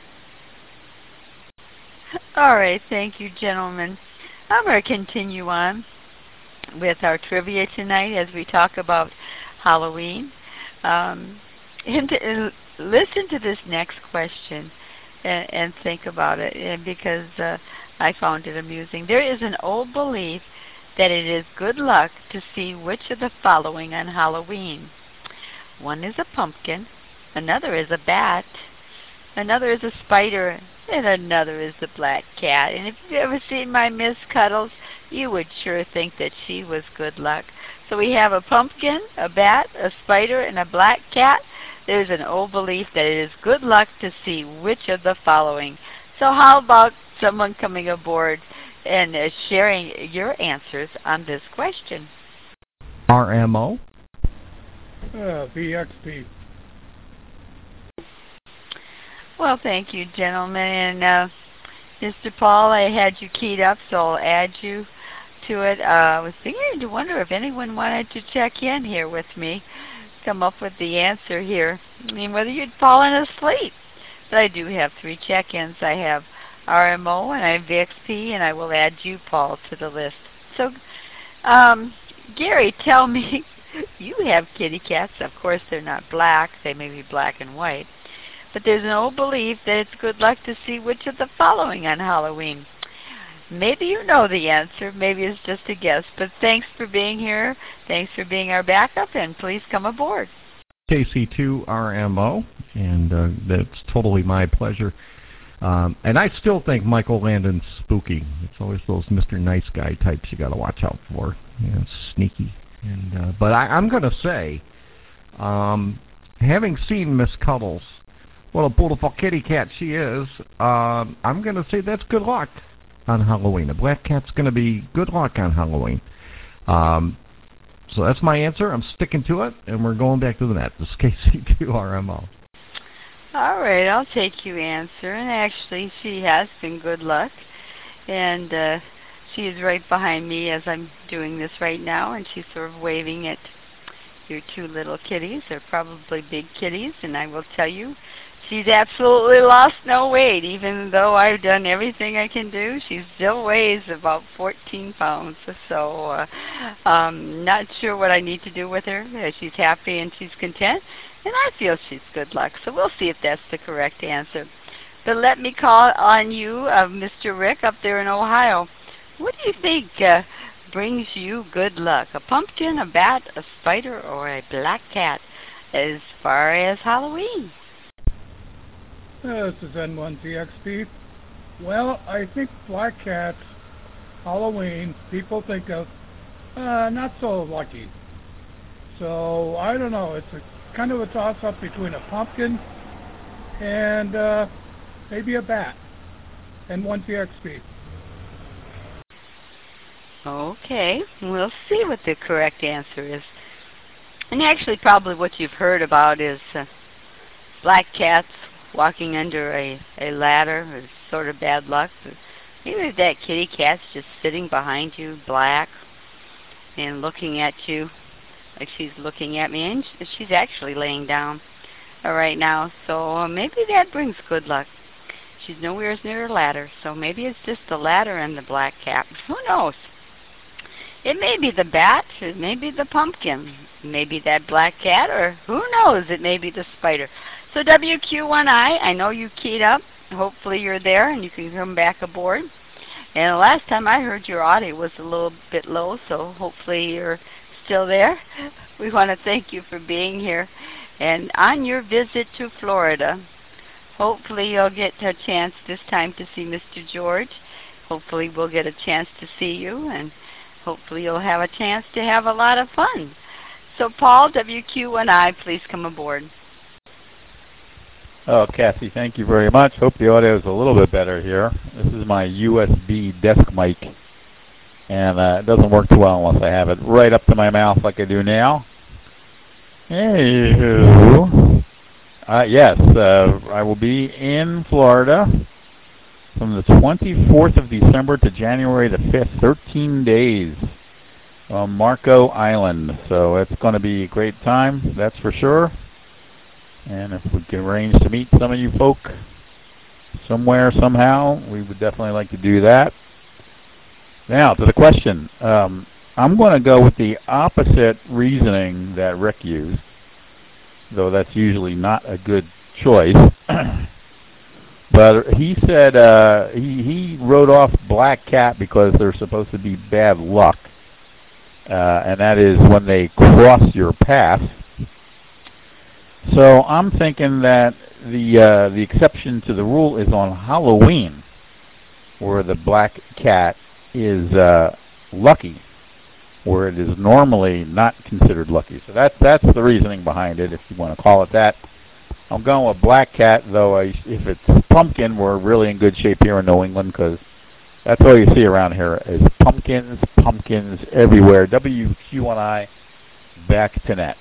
All right, thank you, gentlemen. I'm going to continue on with our trivia tonight as we talk about Halloween. Um, and to, uh, listen to this next question and, and think about it, and because uh, I found it amusing. There is an old belief that it is good luck to see which of the following on Halloween. One is a pumpkin, another is a bat, another is a spider, and another is the black cat. And if you've ever seen my Miss Cuddles, you would sure think that she was good luck. So we have a pumpkin, a bat, a spider, and a black cat. There's an old belief that it is good luck to see which of the following. So how about someone coming aboard and uh, sharing your answers on this question? R M O? Uh, V X P. Well, thank you, gentlemen. And uh, Mister Paul, I had you keyed up, so I'll add you to it. Uh, I was beginning to wonder if anyone wanted to check in here with me, come up with the answer here. I mean, whether you'd fallen asleep. But I do have three check-ins. I have R M O and I have V X P, and I will add you, Paul, to the list. So, um, Gary, tell me, you have kitty cats. Of course, they're not black. They may be black and white. But there's an old belief that it's good luck to see which of the following on Halloween. Maybe you know the answer. Maybe it's just a guess. But thanks for being here. Thanks for being our backup, and please come aboard. K C two R M O, and uh, that's totally my pleasure. Um, and I still think Michael Landon's spooky. It's always those Mister Nice Guy types you got to watch out for. You know, sneaky. And uh, but I, I'm going to say, um, having seen Miss Cuddles, what a beautiful kitty cat she is, um, I'm going to say that's good luck on Halloween. A black cat's going to be good luck on Halloween. Um, so that's my answer. I'm sticking to it, and we're going back to the net. This is K C two R M O. All right, I'll take your answer. And actually, she has been good luck. And uh, she is right behind me as I'm doing this right now, and she's sort of waving at your two little kitties. They're probably big kitties, and I will tell you, she's absolutely lost no weight. Even though I've done everything I can do, she still weighs about fourteen pounds. So uh, um, not sure what I need to do with her. Uh, she's happy and she's content, and I feel she's good luck. So we'll see if that's the correct answer. But let me call on you, uh, Mister Rick, up there in Ohio. What do you think uh, brings you good luck? A pumpkin, a bat, a spider, or a black cat as far as Halloween? Uh, this is N one Z X P. Well, I think black cats, Halloween, people think of uh, not so lucky. So, I don't know. It's a, kind of a toss-up between a pumpkin and uh, maybe a bat. N one Z X P. Okay, we'll see what the correct answer is. And actually, probably what you've heard about is uh, black cats walking under a, a ladder is sort of bad luck. Maybe that kitty cat's just sitting behind you, black, and looking at you like she's looking at me. And she's actually laying down uh, right now. So uh, maybe that brings good luck. She's nowhere near a ladder, so maybe it's just the ladder and the black cat. Who knows? It may be the bat, it may be the pumpkin, maybe that black cat, or who knows, it may be the spider. So W Q one I, I know you keyed up. Hopefully you're there and you can come back aboard. And the last time I heard your audio was a little bit low, so hopefully you're still there. We want to thank you for being here. And on your visit to Florida, hopefully you'll get a chance this time to see Mister George. Hopefully we'll get a chance to see you, and hopefully you'll have a chance to have a lot of fun. So Paul, W Q one I, please come aboard. Oh, Kathy, thank you very much. Hope the audio is a little bit better here. This is my U S B desk mic, and uh, it doesn't work too well unless I have it right up to my mouth like I do now. Anywho, uh, yes, uh, I will be in Florida from the twenty-fourth of December to January the fifth, thirteen days on Marco Island. So it's going to be a great time, that's for sure. And if we can arrange to meet some of you folk somewhere, somehow, we would definitely like to do that. Now, to the question. Um, I'm going to go with the opposite reasoning that Rick used, though that's usually not a good choice. But he said uh, he, he wrote off Black Cat because they're supposed to be bad luck, uh, and that is when they cross your path. So I'm thinking that the uh, the exception to the rule is on Halloween, where the black cat is uh, lucky, where it is normally not considered lucky. So that's that's the reasoning behind it, if you want to call it that. I'm going with black cat, though. I, if it's pumpkin, we're really in good shape here in New England, because that's all you see around here is pumpkins, pumpkins everywhere. W Q one I, back to net.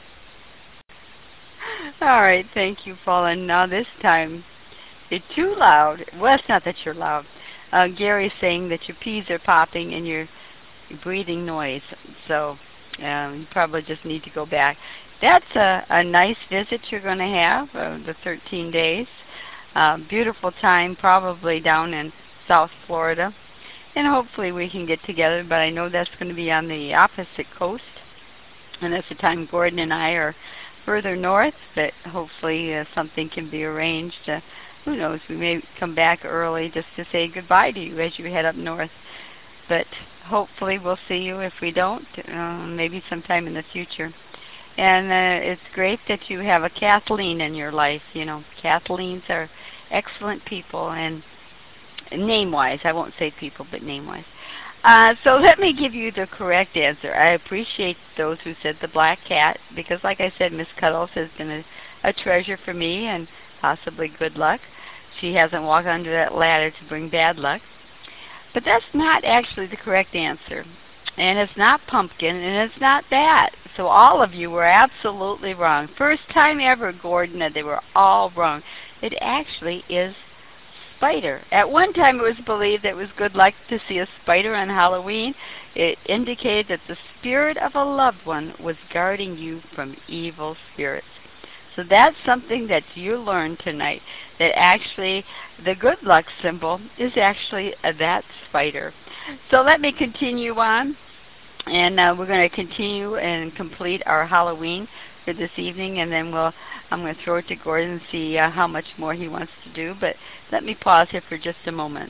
All right, thank you, Paul. And now this time, you're too loud. Well, it's not that you're loud. Uh, Gary's saying that your peas are popping and you're breathing noise. So um, you probably just need to go back. That's a, a nice visit you're going to have, uh, the thirteen days. Uh, beautiful time, probably down in South Florida. And hopefully we can get together, but I know that's going to be on the opposite coast. And that's the time Gordon and I are further north, but hopefully uh, something can be arranged. Uh, who knows, we may come back early just to say goodbye to you as you head up north. But hopefully we'll see you. If we don't, uh, maybe sometime in the future. And uh, it's great that you have a Kathleen in your life. You know, Kathleens are excellent people, and name-wise, I won't say people, but name-wise. Uh, so let me give you the correct answer. I appreciate those who said the black cat, because like I said, Miss Cuddles has been a, a treasure for me and possibly good luck. She hasn't walked under that ladder to bring bad luck. But that's not actually the correct answer. And it's not pumpkin, and it's not that. So all of you were absolutely wrong. First time ever, Gordon, that they were all wrong. It actually is spider. At one time it was believed that it was good luck to see a spider on Halloween. It indicated that the spirit of a loved one was guarding you from evil spirits. So that's something that you learned tonight, that actually the good luck symbol is actually uh, that spider. So let me continue on, and uh, we're going to continue and complete our Halloween for this evening, and then we'll I'm going to throw it to Gordon and see uh, how much more he wants to do. But let me pause here for just a moment.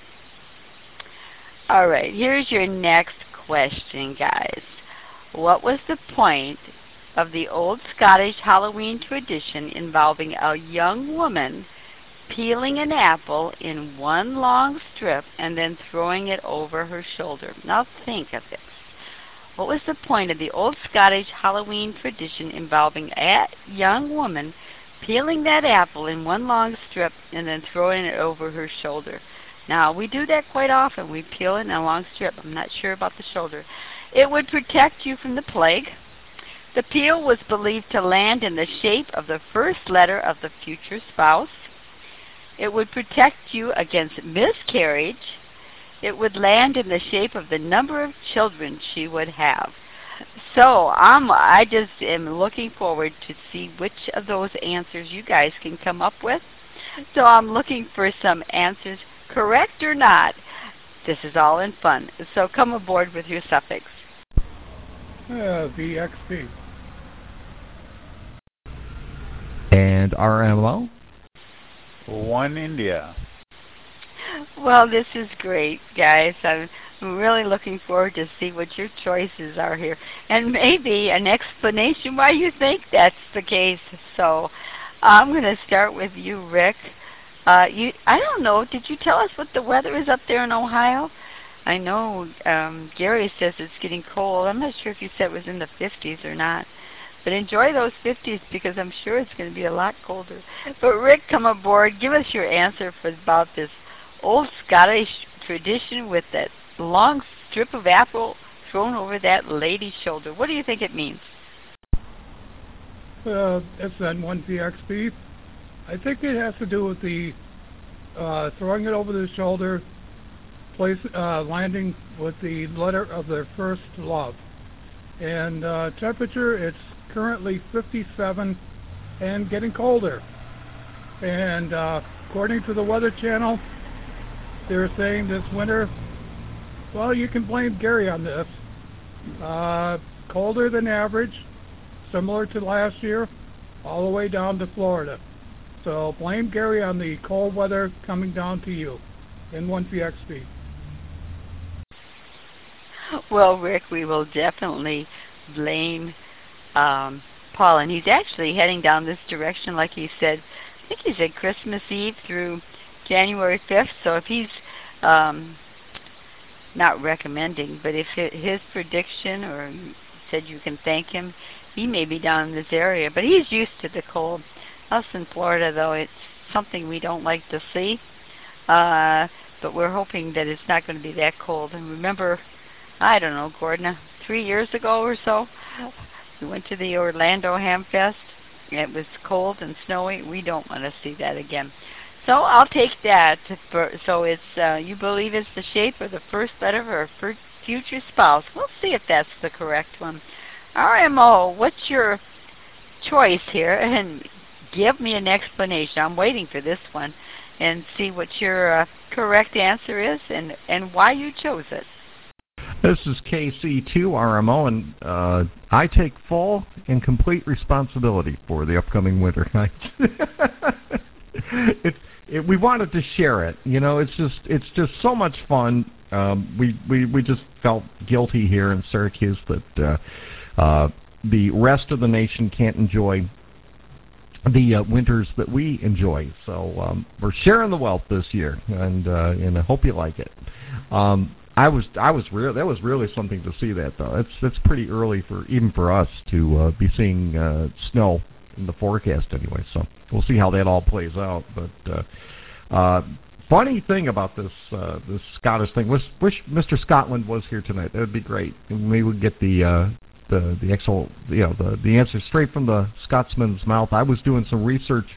All right, here's your next question, guys. What was the point of the old Scottish Halloween tradition involving a young woman peeling an apple in one long strip and then throwing it over her shoulder? Now think of this. What was the point of the old Scottish Halloween tradition involving a young woman peeling that apple in one long strip and then throwing it over her shoulder? Now, we do that quite often. We peel it in a long strip. I'm not sure about the shoulder. It would protect you from the plague. The peel was believed to land in the shape of the first letter of the future spouse. It would protect you against miscarriage. It would land in the shape of the number of children she would have. So I'm, I just am looking forward to see which of those answers you guys can come up with. So I'm looking for some answers, correct or not. This is all in fun. So come aboard with your suffix. Uh, V X P. And R M O? One India. Well, this is great, guys. I'm really looking forward to see what your choices are here, and maybe an explanation why you think that's the case. So I'm going to start with you, Rick. Uh, you, I don't know, did you tell us what the weather is up there in Ohio? I know um, Gary says it's getting cold. I'm not sure if you said it was in the fifties or not. But enjoy those fifties because I'm sure it's going to be a lot colder. But Rick, come aboard. Give us your answer for about this old Scottish tradition with that long strip of apple thrown over that lady's shoulder. What do you think it means? Uh, it's N one V X B. I think it has to do with the uh, throwing it over the shoulder, place uh, landing with the letter of their first love. And uh, temperature, it's currently fifty-seven and getting colder. And uh, according to the Weather Channel, they're saying this winter, well, you can blame Gary on this. Uh, colder than average, similar to last year, all the way down to Florida. So blame Gary on the cold weather coming down to you in one V X B. Well, Rick, we will definitely blame um, Paul, and he's actually heading down this direction, like he said. I think he said Christmas Eve through January fifth. So if he's um, not recommending, but if it, his prediction, or said you can thank him, he may be down in this area. But he's used to the cold. Us in Florida, though, it's something we don't like to see. Uh, but we're hoping that it's not going to be that cold. And remember, I don't know, Gordon, three years ago or so, we went to the Orlando Ham Fest. It was cold and snowy. We don't want to see that again. So I'll take that. For, so it's uh, you believe it's the shape or the first letter of our first future spouse. We'll see if that's the correct one. R M O, what's your choice here? And give me an explanation. I'm waiting for this one. And see what your uh, correct answer is and, and why you chose it. This is K C two R M O, and uh, I take full and complete responsibility for the upcoming winter nights. it's it, we wanted to share it. You know, it's just it's just so much fun. Um, we, we we just felt guilty here in Syracuse that uh, uh, the rest of the nation can't enjoy the uh, winters that we enjoy. So um, we're sharing the wealth this year, and uh, and I hope you like it. Um, I was I was real. That was really something to see that though. It's it's pretty early for even for us to uh, be seeing uh, snow in the forecast anyway. So we'll see how that all plays out. But uh, uh, funny thing about this uh, this Scottish thing. Wish, wish Mister Scotland was here tonight. That would be great. Maybe we'd get the uh, the the actual you know the the answer straight from the Scotsman's mouth. I was doing some research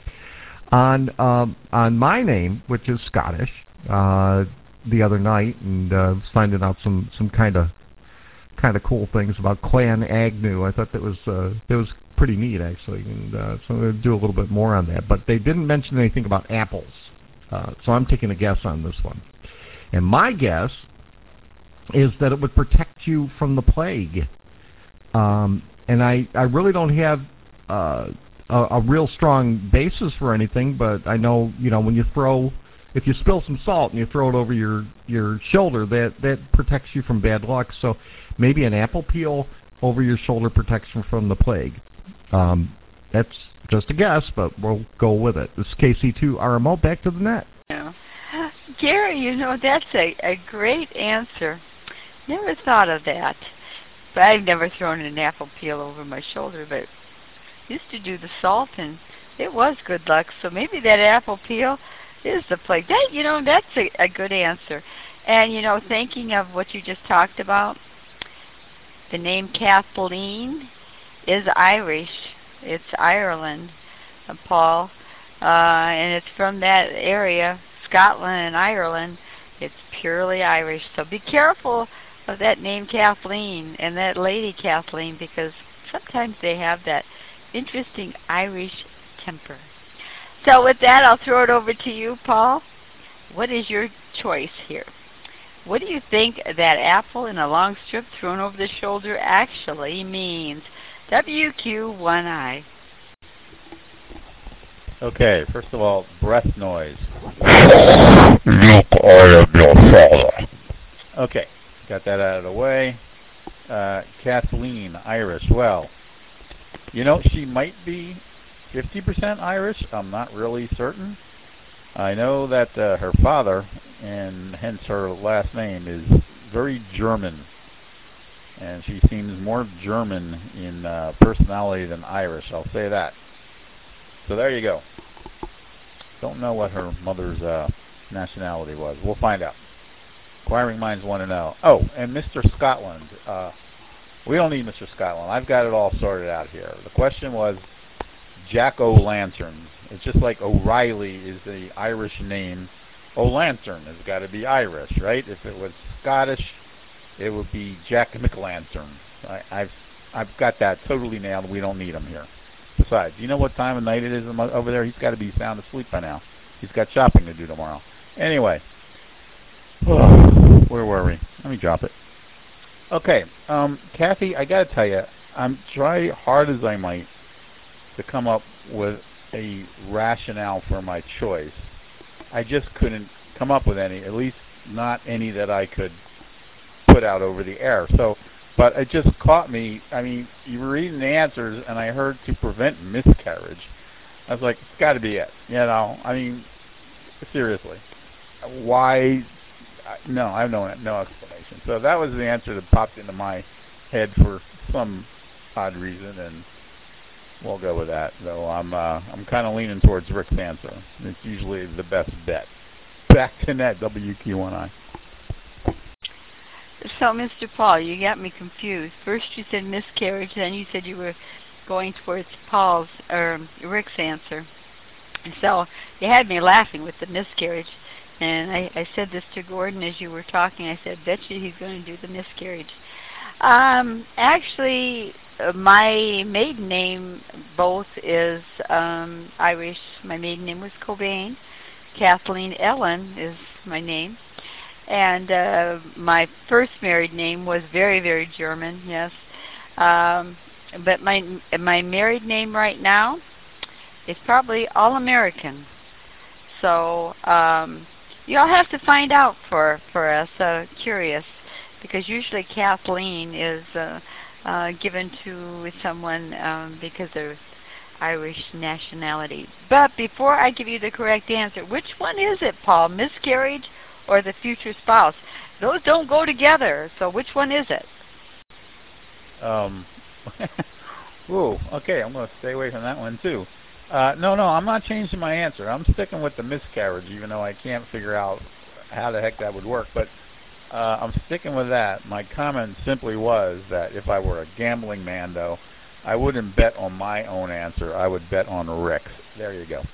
on um, on my name, which is Scottish. Uh, the other night, and uh, was finding out some some kind of kind of cool things about Clan Agnew. I thought that was uh, that was pretty neat actually, and uh, so I'm going to do a little bit more on that. But they didn't mention anything about apples, uh, so I'm taking a guess on this one. And my guess is that it would protect you from the plague. Um, and I I really don't have uh, a, a real strong basis for anything, but I know you know when you throw. If you spill some salt and you throw it over your, your shoulder, that, that protects you from bad luck. So maybe an apple peel over your shoulder protects you from the plague. Um, that's just a guess, but we'll go with it. This is K C two R M O, back to the net. Yeah. Gary, you know, that's a, a great answer. Never thought of that. But I've never thrown an apple peel over my shoulder, but used to do the salt, and it was good luck. So maybe that apple peel is the plague. That, you know, that's a, a good answer. And, you know, thinking of what you just talked about, the name Kathleen is Irish. It's Ireland, uh, Paul. Uh, and it's from that area, Scotland and Ireland. It's purely Irish. So be careful of that name Kathleen and that lady Kathleen, because sometimes they have that interesting Irish temper. So with that, I'll throw it over to you, Paul. What is your choice here? What do you think that apple in a long strip thrown over the shoulder actually means? W Q one I. Okay, first of all, breath noise. Look, I am your father. Okay, got that out of the way. Uh, Kathleen, Irish. Well, you know, she might be fifty percent Irish. I'm not really certain. I know that uh, her father, and hence her last name, is very German. And she seems more German in uh, personality than Irish, I'll say that. So there you go. Don't know what her mother's uh, nationality was. We'll find out. Inquiring minds want to know. Oh, and Mister Scotland. Uh, we don't need Mister Scotland. I've got it all sorted out here. The question was Jack-o'-lantern. It's just like O'Reilly is the Irish name. O'Lantern has got to be Irish, right? If it was Scottish, it would be Jack McLantern. I, I've I've got that totally nailed. We don't need him here. Besides, you know what time of night it is over there? He's got to be sound asleep by now. He's got shopping to do tomorrow. Anyway, where were we? Let me drop it. Okay, um, Kathy, I got to tell you, I'm trying hard as I might to come up with a rationale for my choice. I just couldn't come up with any, at least not any that I could put out over the air. So, but it just caught me. I mean, you were reading the answers, and I heard to prevent miscarriage. I was like, it's got to be it. You know, I mean, seriously, why? No, I have no no explanation. So that was the answer that popped into my head for some odd reason, and we'll go with that. Though I'm uh, I'm kind of leaning towards Rick's answer. It's usually the best bet. Back to net, W Q one I. So, Mister Paul, you got me confused. First you said miscarriage, then you said you were going towards Paul's or Rick's answer. And so you had me laughing with the miscarriage. And I, I said this to Gordon as you were talking. I said, bet you he's going to do the miscarriage. Um, actually, uh, my maiden name both is um, Irish. My maiden name was Cobain. Kathleen Ellen is my name. And uh, my first married name was very, very German, yes. Um, but my my married name right now is probably all-American. So um, you'll have to find out for, for us, uh, curious, because usually Kathleen is uh, uh, given to someone um, because of Irish nationality. But before I give you the correct answer, which one is it, Paul? Miscarriage or the future spouse? Those don't go together, so which one is it? Um, whoa, okay, I'm going to stay away from that one too. Uh, no, no, I'm not changing my answer. I'm sticking with the miscarriage, even though I can't figure out how the heck that would work. But uh, I'm sticking with that. My comment simply was that if I were a gambling man, though, I wouldn't bet on my own answer. I would bet on Rick's. There you go.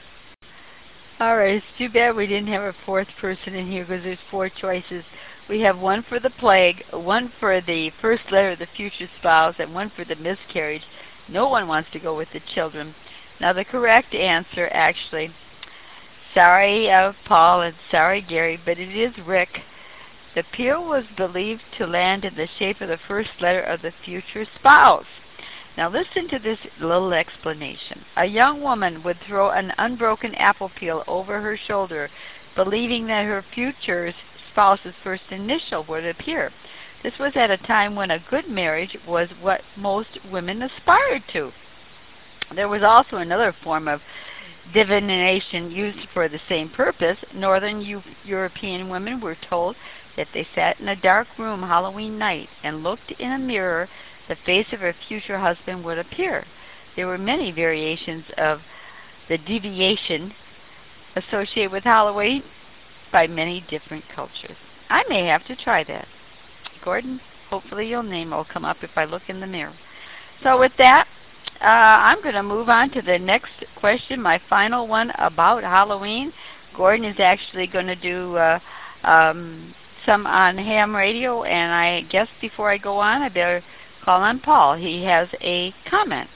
All right, it's too bad we didn't have a fourth person in here because there's four choices. We have one for the plague, one for the first letter of the future spouse, and one for the miscarriage. No one wants to go with the children. Now the correct answer, actually, sorry uh, Paul and sorry Gary, but it is Rick. The pill was believed to land in the shape of the first letter of the future spouse. Now listen to this little explanation. A young woman would throw an unbroken apple peel over her shoulder, believing that her future spouse's first initial would appear. This was at a time when a good marriage was what most women aspired to. There was also another form of divination used for the same purpose. Northern U- European women were told that they sat in a dark room Halloween night and looked in a mirror, the face of her future husband would appear. There were many variations of the deviation associated with Halloween by many different cultures. I may have to try that. Gordon, hopefully your name will come up if I look in the mirror. So with that, uh, I'm going to move on to the next question, my final one about Halloween. Gordon is actually going to do uh, um, some on ham radio, and I guess before I go on, I better call on Paul. He has a comment,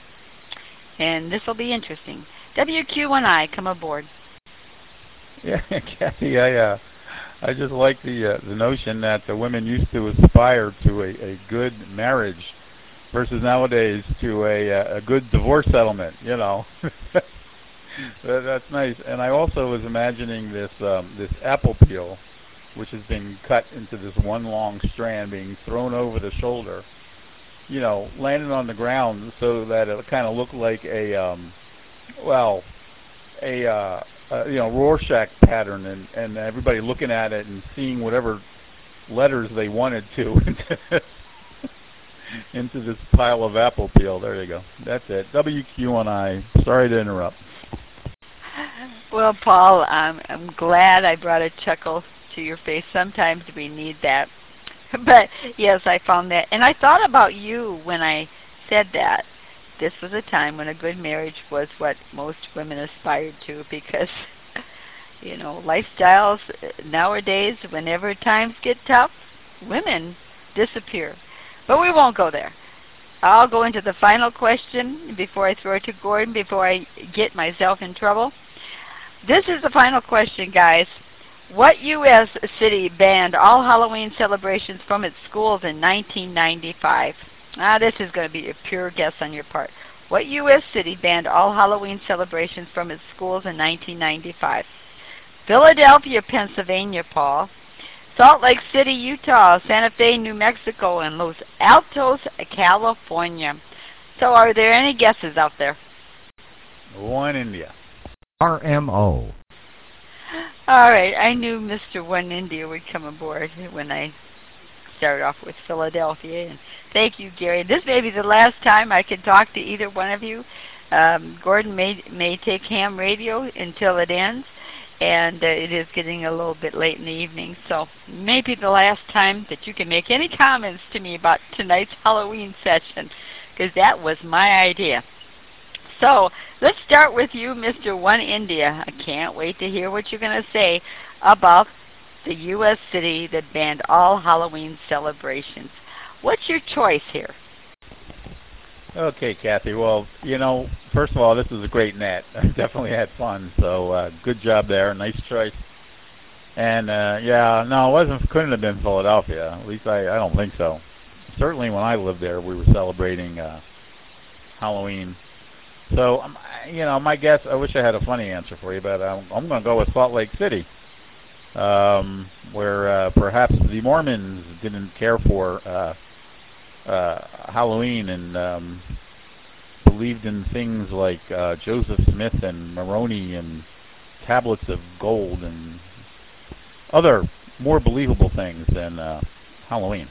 and this will be interesting. W Q one I, come aboard. Yeah, Kathy, I uh, I just like the uh, the notion that the women used to aspire to a, a good marriage versus nowadays to a a good divorce settlement. You know, that, that's nice. And I also was imagining this um, this apple peel, which has been cut into this one long strand, being thrown over the shoulder. You know, landing on the ground so that it kind of looked like a, um, well, a uh, uh, you know, Rorschach pattern, and and everybody looking at it and seeing whatever letters they wanted to into this pile of apple peel. There you go. That's it. W Q and I. Sorry to interrupt. Well, Paul, um, I'm glad I brought a chuckle to your face. Sometimes we need that. But, yes, I found that. And I thought about you when I said that. This was a time when a good marriage was what most women aspired to, because, you know, lifestyles nowadays, whenever times get tough, women disappear. But we won't go there. I'll go into the final question before I throw it to Gordon, before I get myself in trouble. This is the final question, guys. What U S city banned all Halloween celebrations from its schools in nineteen ninety-five? Ah, this is going to be a pure guess on your part. What U S city banned all Halloween celebrations from its schools in nineteen ninety-five? Philadelphia, Pennsylvania, Paul. Salt Lake City, Utah. Santa Fe, New Mexico. And Los Altos, California. So are there any guesses out there? One India. R M O. All right. I knew Mister One India would come aboard when I started off with Philadelphia. And thank you, Gary. This may be the last time I can talk to either one of you. Um, Gordon may, may take ham radio until it ends. And uh, it is getting a little bit late in the evening, so maybe the last time that you can make any comments to me about tonight's Halloween session, because that was my idea. So let's start with you, Mister One India. I can't wait to hear what you're going to say about the U S city that banned all Halloween celebrations. What's your choice here? Okay, Kathy. Well, you know, first of all, this was a great net. I definitely had fun. So uh, good job there. Nice choice. And uh, yeah, no, it wasn't. Couldn't have been Philadelphia. At least I, I don't think so. Certainly, when I lived there, we were celebrating uh, Halloween. So um, you know, my guess. I wish I had a funny answer for you, but I'm, I'm going to go with Salt Lake City, um, where uh, perhaps the Mormons didn't care for Uh, Uh, Halloween and um, believed in things like uh, Joseph Smith and Moroni and tablets of gold and other more believable things than uh, Halloween.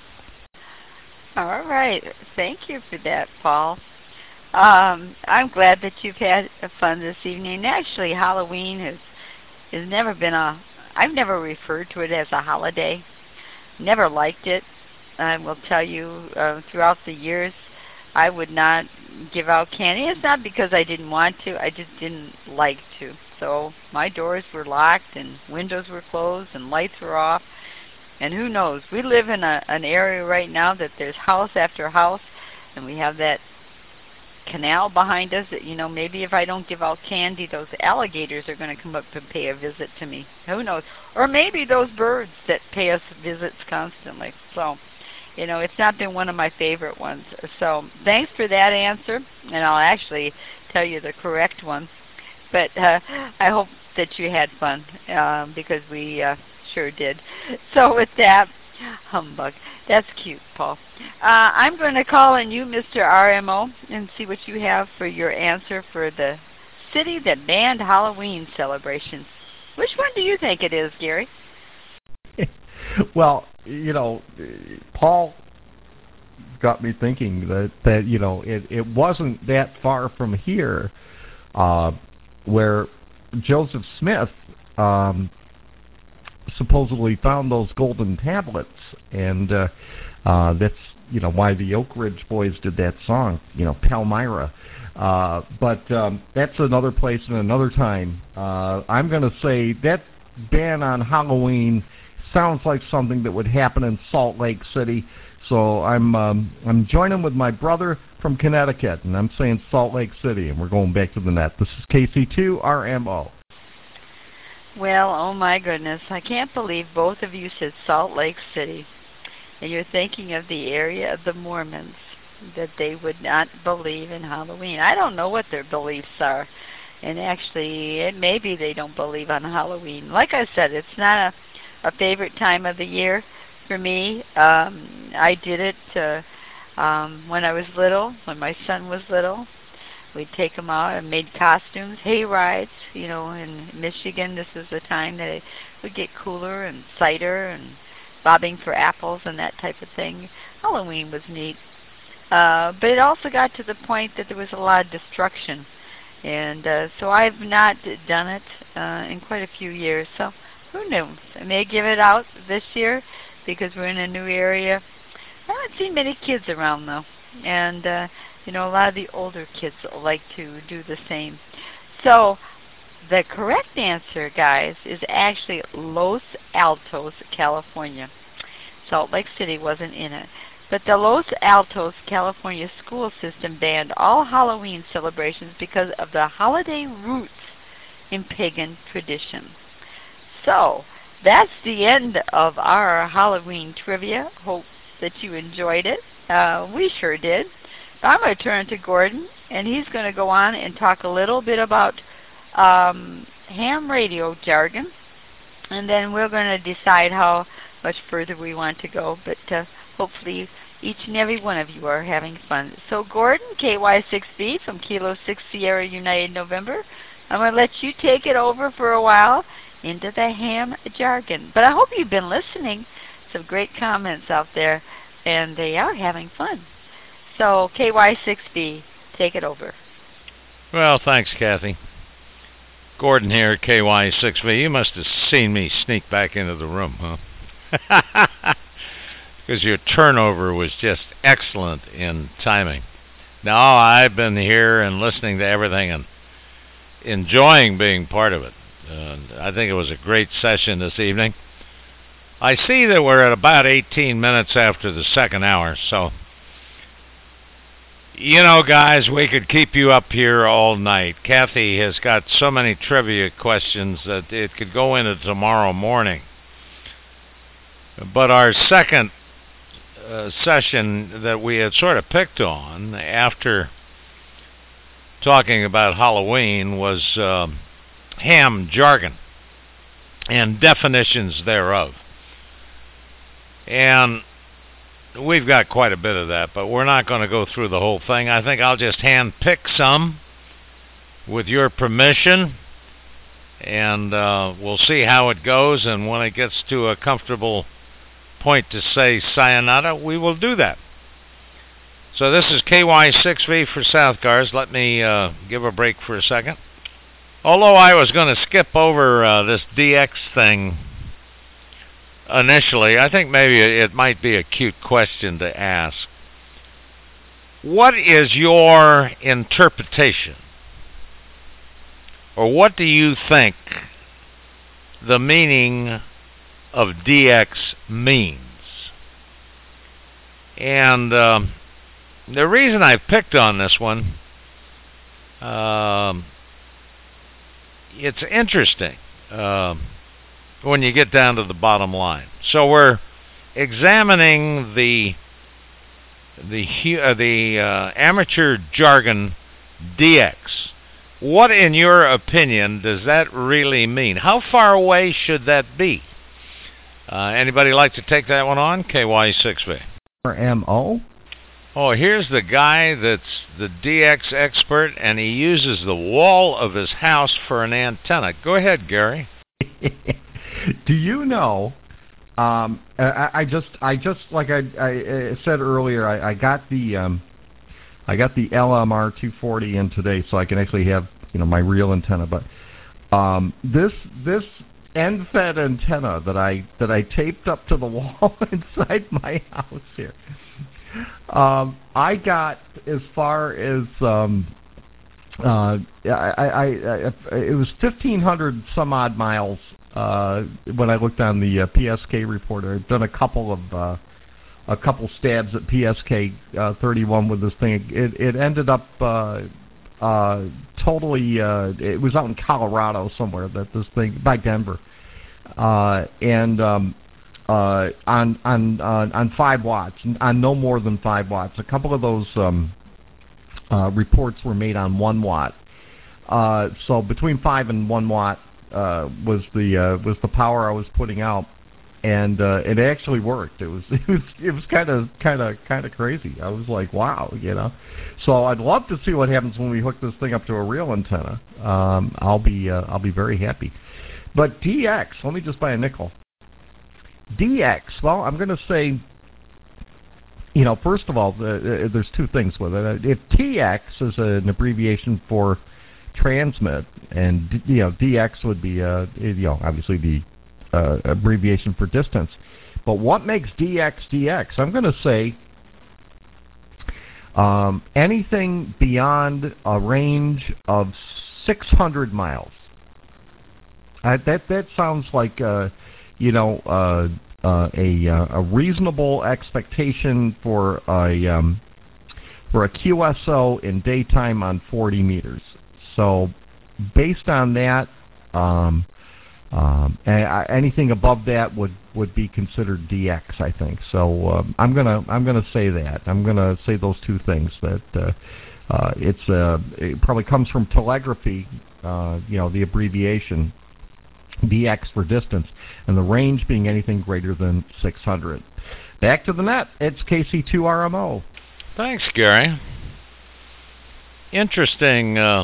All right. Thank you for that, Paul. Um, I'm glad that you've had fun this evening. Actually, Halloween has, has never been a, I've never referred to it as a holiday. Never liked it. I will tell you, uh, throughout the years, I would not give out candy. It's not because I didn't want to. I just didn't like to. So my doors were locked and windows were closed and lights were off. And who knows? We live in a, an area right now that there's house after house, and we have that canal behind us that, you know, maybe if I don't give out candy, those alligators are going to come up and pay a visit to me. Who knows? Or maybe those birds that pay us visits constantly. So, you know, it's not been one of my favorite ones. So thanks for that answer, and I'll actually tell you the correct one. But uh, I hope that you had fun, uh, because we uh, sure did. So with that, humbug. That's cute, Paul. Uh, I'm going to call on you, Mister R M O, and see what you have for your answer for the city that banned Halloween celebrations. Which one do you think it is, Gary? Well, you know, Paul got me thinking that, that you know, it, it wasn't that far from here uh, where Joseph Smith um, supposedly found those golden tablets, and uh, uh, that's, you know, why the Oak Ridge Boys did that song, you know, Palmyra. Uh, but um, that's another place and another time. Uh, I'm going to say that ban on Halloween sounds like something that would happen in Salt Lake City. So I'm um, I'm joining with my brother from Connecticut, and I'm saying Salt Lake City, and we're going back to the net. This is K C two R M O. Well, oh my goodness, I can't believe both of you said Salt Lake City. And you're thinking of the area of the Mormons, that they would not believe in Halloween. I don't know what their beliefs are. And actually, it may be they don't believe on Halloween. Like I said, it's not a, a favorite time of the year for me. Um, I did it uh, um, when I was little, when my son was little. we'd take them out and made costumes, hay rides. You know, in Michigan, this is the time that it would get cooler, and cider and bobbing for apples and that type of thing. Halloween was neat. Uh, but it also got to the point that there was a lot of destruction. And uh, so I've not done it uh, in quite a few years. So who knows? I may give it out this year because we're in a new area. I haven't seen many kids around, though. And, uh, you know, a lot of the older kids like to do the same. So the correct answer, guys, is actually Los Altos, California. Salt Lake City wasn't in it. But the Los Altos, California school system banned all Halloween celebrations because of the holiday roots in pagan tradition. So that's the end of our Halloween trivia. Hope that you enjoyed it. Uh, we sure did. I'm going to turn to Gordon, and he's going to go on and talk a little bit about um, ham radio jargon, and then we're going to decide how much further we want to go, but uh, hopefully each and every one of you are having fun. So Gordon, K Y six B from Kilo six Sierra United November, I'm going to let you take it over for a while into the ham jargon. But I hope you've been listening. Some great comments out there, and they are having fun. So K Y six B, take it over. Well, thanks, Kathy. Gordon here at K Y six B. You must have seen me sneak back into the room, huh? Because your turnover was just excellent in timing. Now, I've been here and listening to everything and enjoying being part of it. Uh, I think it was a great session this evening. I see that we're at about eighteen minutes after the second hour, so, you know, guys, we could keep you up here all night. Kathy has got so many trivia questions that it could go into tomorrow morning. But our second uh, session that we had sort of picked on after talking about Halloween was uh, ham jargon and definitions thereof. And we've got quite a bit of that, but we're not going to go through the whole thing. I think I'll just hand pick some with your permission, and uh, we'll see how it goes, and when it gets to a comfortable point to say sayonara, we will do that. So this is K Y six B for South Cars. Let me uh, give a break for a second. Although I was going to skip over uh, this D X thing initially, I think maybe it might be a cute question to ask. What is your interpretation, or what do you think the meaning of D X means? And um, the reason I picked on this one, um, it's interesting uh, when you get down to the bottom line. So we're examining the the uh, the uh, amateur jargon D X. What, in your opinion, does that really mean? How far away should that be? Uh, anybody like to take that one on? K Y six B. M O? Oh, here's the guy that's the D X expert, and he uses the wall of his house for an antenna. Go ahead, Gary. Do you know? Um, I, I just, I just like I, I said earlier, I, I got the, um, I got the L M R two forty in today, so I can actually have, you know, my real antenna. But um, this, this end-fed antenna that I that I taped up to the wall inside my house here. Um, I got as far as um, uh, I, I, I, it was fifteen hundred some odd miles uh, when I looked on the uh, P S K reporter. I've done a couple of uh, a couple stabs at P S K uh, thirty-one with this thing. It, it ended up uh, uh, totally. Uh, it was out in Colorado somewhere. That this thing by Denver, uh, and. Um, Uh, on on uh, on five watts, on no more than five watts. A couple of those um, uh, reports were made on one watt. Uh, so between five and one watt uh, was the uh, was the power I was putting out. and uh, it actually worked. It was it was it was kind of kind of kind of crazy. I was like, wow, you know. So I'd love to see what happens when we hook this thing up to a real antenna. Um, I'll be uh, I'll be very happy. But D X, let me just buy a nickel. D X, well, I'm going to say, you know, first of all, the, uh, there's two things with it. If T X is an abbreviation for transmit, and you know, D X would be, uh, you know, obviously the uh, abbreviation for distance. But what makes D X D X? I'm going to say um, anything beyond a range of six hundred miles. Uh, that that sounds like, uh, you know, uh, uh, a uh, a reasonable expectation for a um, for a Q S O in daytime on forty meters. So, based on that, um, um, a- anything above that would, would be considered D X, I think. So um, I'm gonna I'm gonna say that. I'm gonna say those two things. That uh, uh, it's uh, it probably comes from telegraphy. Uh, you know, the abbreviation D X for distance, and the range being anything greater than six hundred. Back to the net. It's K C two R M O. Thanks, Gary. Interesting uh,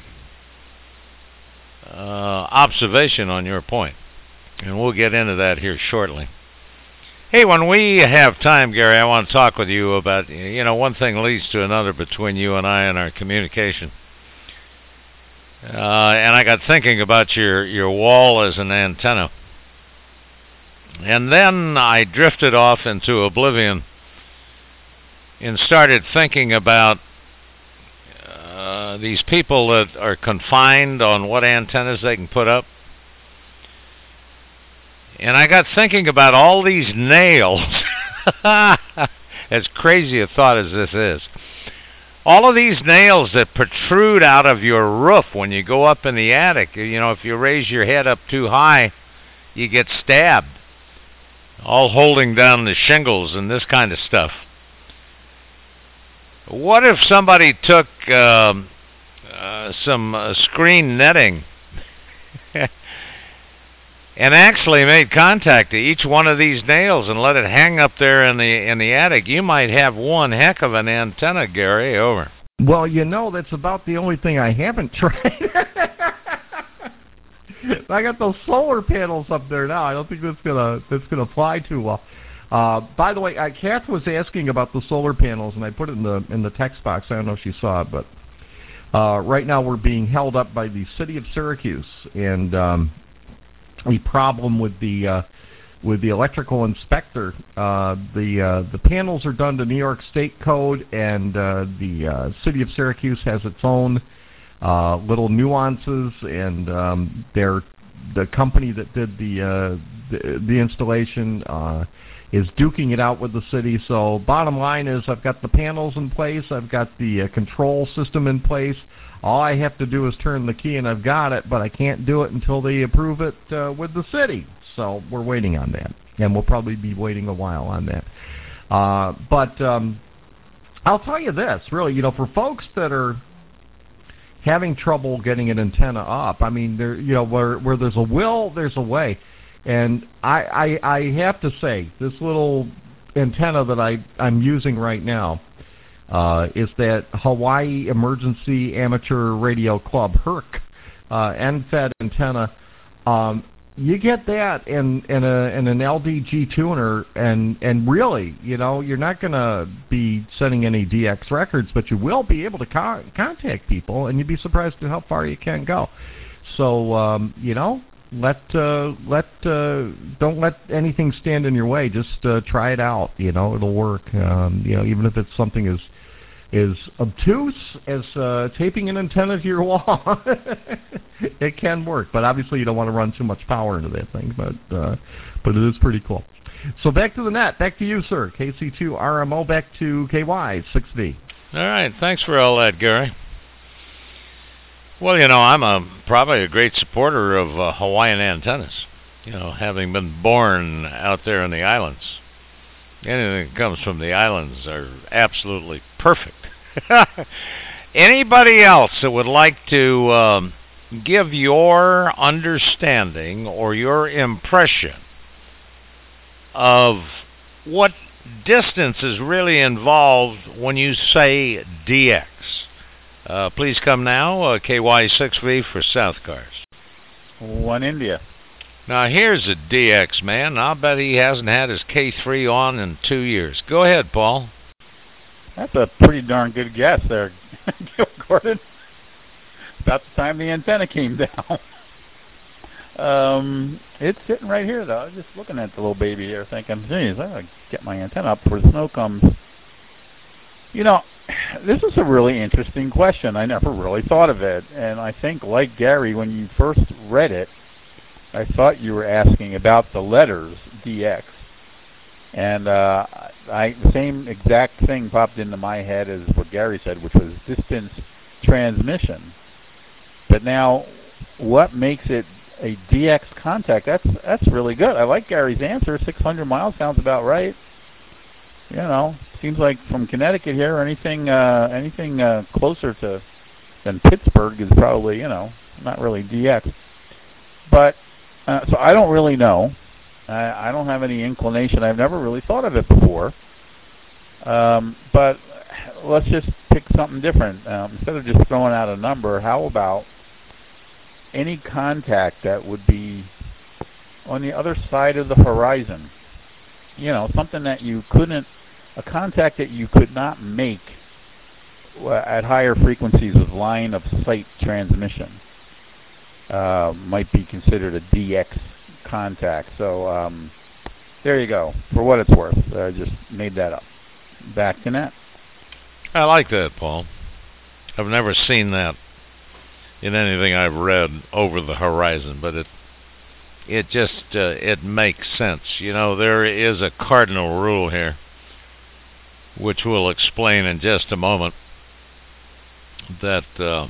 uh, observation on your point, and we'll get into that here shortly. Hey, when we have time, Gary, I want to talk with you about, you know, one thing leads to another between you and I and our communication. Uh, and I got thinking about your, your wall as an antenna. And then I drifted off into oblivion and started thinking about uh, these people that are confined on what antennas they can put up. And I got thinking about all these nails. As crazy a thought as this is. All of these nails that protrude out of your roof when you go up in the attic. You know, if you raise your head up too high, you get stabbed. All holding down the shingles and this kind of stuff. What if somebody took um, uh, some uh, screen netting and actually made contact to each one of these nails and let it hang up there in the in the attic? You might have one heck of an antenna, Gary. Over. Well, you know, that's about the only thing I haven't tried. I got those solar panels up there now. I don't think that's gonna that's gonna fly too well. Uh, by the way, uh, Kath was asking about the solar panels, and I put it in the in the text box. I don't know if she saw it, but uh, right now we're being held up by the city of Syracuse, and um, a problem with the uh, with the electrical inspector. Uh, the uh, the panels are done to New York State code, and uh, the uh, city of Syracuse has its own uh, little nuances, and um, they're the company that did the uh, the, the installation uh, is duking it out with the city. So bottom line is, I've got the panels in place, I've got the uh, control system in place. All I have to do is turn the key and I've got it, but I can't do it until they approve it uh, with the city. So we're waiting on that, and we'll probably be waiting a while on that. Uh, but um, I'll tell you this, really, you know, for folks that are having trouble getting an antenna up, I mean, there, you know, where where there's a will, there's a way. And I, I, I have to say, this little antenna that I, I'm using right now uh, is that Hawaii Emergency Amateur Radio Club, H E R C, uh, N F E D antenna. Um, you get that in, in, a, in an L D G tuner, and, and really, you know, you're not going to be sending any D X records, but you will be able to co- contact people, and you'd be surprised at how far you can go. So, um, you know, Let uh, let uh, don't let anything stand in your way. Just uh, try it out. You know, it'll work. Um, you know, even if it's something as as obtuse as uh, taping an antenna to your wall, it can work. But obviously, you don't want to run too much power into that thing. But uh, but it is pretty cool. So back to the net. Back to you, sir. K C two R M O. Back to K Y six V. All right. Thanks for all that, Gary. Well, you know, I'm a, probably a great supporter of uh, Hawaiian antennas, you know, having been born out there in the islands. Anything that comes from the islands are absolutely perfect. Anybody else that would like to um, give your understanding or your impression of what distance is really involved when you say D X. Uh, please come now, uh, K Y six V for South Cars. One India. Now here's a D X man. I'll bet he hasn't had his K three on in two years. Go ahead, Paul. That's a pretty darn good guess there, Gordon. About the time the antenna came down. um, it's sitting right here, though. I was just looking at the little baby here thinking, geez, I gotta get my antenna up before the snow comes. You know, this is a really interesting question. I never really thought of it. And I think, like Gary, when you first read it, I thought you were asking about the letters D X. And uh, I, the same exact thing popped into my head as what Gary said, which was distance transmission. But now, what makes it a D X contact? That's that's really good. I like Gary's answer. six hundred miles sounds about right. You know, seems like from Connecticut here, anything uh, anything uh, closer to than Pittsburgh is probably, you know, not really D X. But uh, so I don't really know. I, I don't have any inclination. I've never really thought of it before. Um, but let's just pick something different. Um, instead of just throwing out a number, how about any contact that would be on the other side of the horizon? You know, something that you couldn't, a contact that you could not make at higher frequencies of line of sight transmission uh, might be considered a D X contact. So um, there you go. For what it's worth, I just made that up. Back to Nat. I like that, Paul. I've never seen that in anything I've read over the horizon, but it it just uh, it makes sense. You know, there is a cardinal rule here, which we'll explain in just a moment, that uh,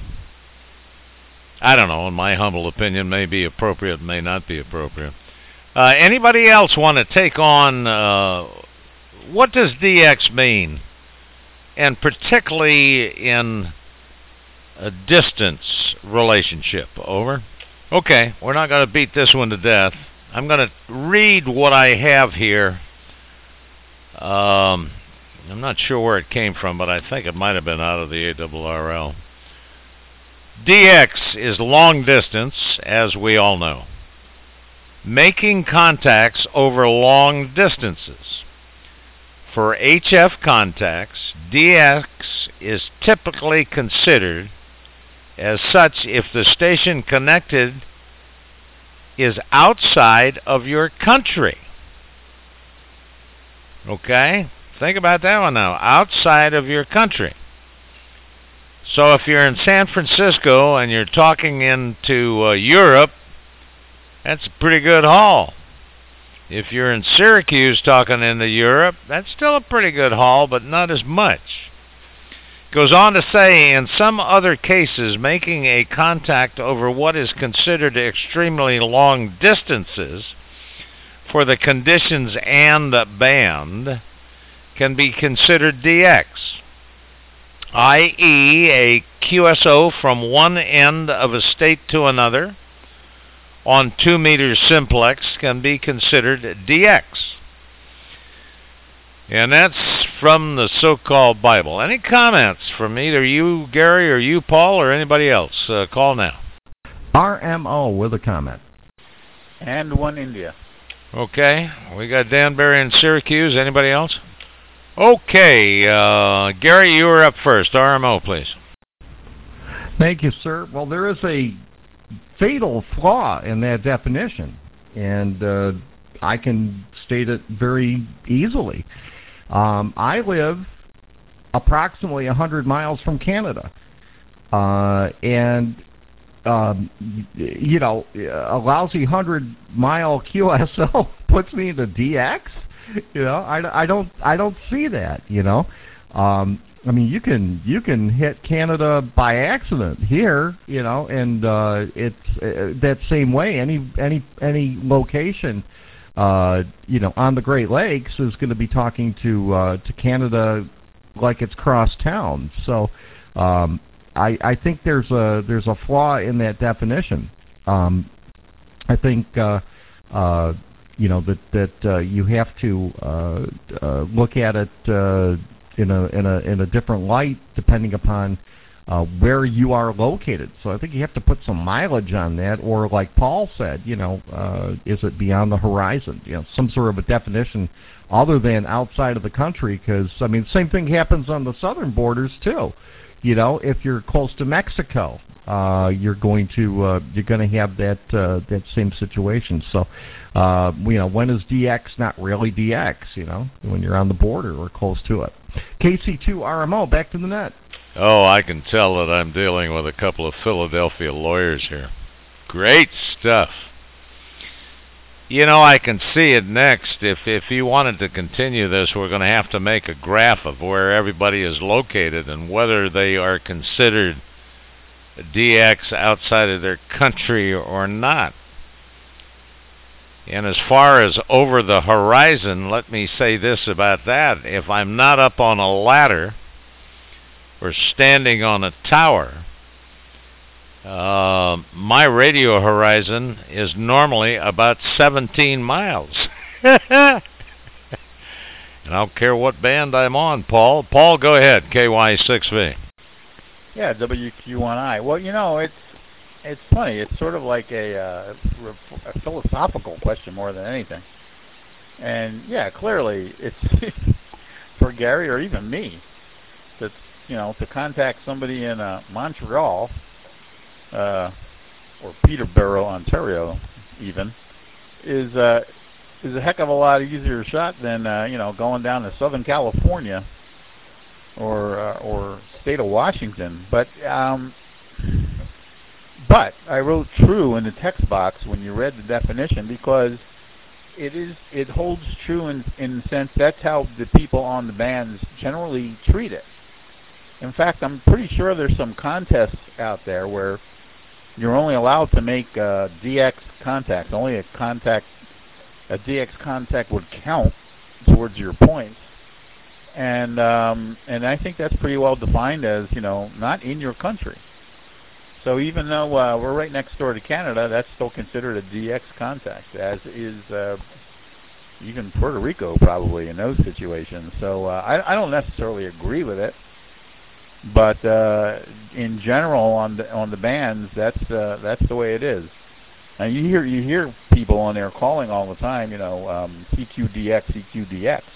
I don't know, in my humble opinion, may be appropriate, may not be appropriate. Uh, anybody else want to take on, uh, what does D X mean? And particularly in a distance relationship. Over? Okay, we're not going to beat this one to death. I'm going to read what I have here. Um, I'm not sure where it came from, but I think it might have been out of the A R R L. D X is long distance, as we all know. Making contacts over long distances. For H F contacts, D X is typically considered as such if the station connected is outside of your country. Okay? Think about that one now. Outside of your country. So if you're in San Francisco and you're talking into uh, Europe, that's a pretty good haul. If you're in Syracuse talking into Europe, that's still a pretty good haul, but not as much. Goes on to say, in some other cases, making a contact over what is considered extremely long distances for the conditions and band can be considered D X, that is a Q S O from one end of a state to another on two meter simplex can be considered D X. And that's from the so-called Bible. Any comments from either you, Gary, or you, Paul, or anybody else? Uh, call now. R M O with a comment. And one India. Okay. We got Danbury and Syracuse. Anybody else? Okay. Uh, Gary, you were up first. R M O, please. Thank you, sir. Well, there is a fatal flaw in that definition, and uh, I can state it very easily. Um, I live approximately one hundred miles from Canada, uh, and um, you know, a lousy one hundred mile Q S O puts me into D X. You know, I, I don't I don't see that. You know, um, I mean, you can you can hit Canada by accident here. You know, and uh, it's uh, that same way. Any any any location. Uh, you know, on the Great Lakes is going to be talking to uh, to Canada like it's cross town. So um, I, I think there's a there's a flaw in that definition. Um, I think uh, uh, you know that that uh, you have to uh, uh, look at it uh, in a in a in a different light depending upon uh, where you are located. So I think you have to put some mileage on that, or like Paul said, you know, uh, is it beyond the horizon? You know, some sort of a definition other than outside of the country, because I mean, same thing happens on the southern borders too. You know, if you're close to Mexico, uh, you're going to uh, you're going to have that uh, that same situation. So, uh, you know, when is D X not really D X? You know, when you're on the border or close to it. K C two R M O, back to the net. Oh, I can tell that I'm dealing with a couple of Philadelphia lawyers here. Great stuff. You know, I can see it next. If if you wanted to continue this, we're going to have to make a graph of where everybody is located and whether they are considered D X outside of their country or not. And as far as over the horizon, let me say this about that. If I'm not up on a ladder or standing on a tower, Uh, my radio horizon is normally about seventeen miles. And I don't care what band I'm on, Paul. Paul, go ahead, K Y six V. Yeah, W Q one I. Well, you know, it's it's funny. It's sort of like a, uh, a philosophical question more than anything. And, yeah, clearly it's for Gary or even me that, you know, to contact somebody in uh, Montreal Uh, or Peterborough, Ontario, even, is uh, is a heck of a lot easier shot than uh, you know going down to Southern California or uh, or state of Washington. But um, but I wrote true in the text box when you read the definition, because it is it holds true in in the sense that's how the people on the bands generally treat it. In fact, I'm pretty sure there's some contests out there where you're only allowed to make uh, D X contacts. Only a contact, a D X contact would count towards your points, and um, and I think that's pretty well defined as, you know, not in your country. So even though uh, we're right next door to Canada, that's still considered a D X contact, as is uh, even Puerto Rico probably in those situations. So uh, I, I don't necessarily agree with it. But uh, in general, on the on the bands, that's uh, that's the way it is. And you hear you hear people on there calling all the time, you know, um, C Q D X, C Q D X.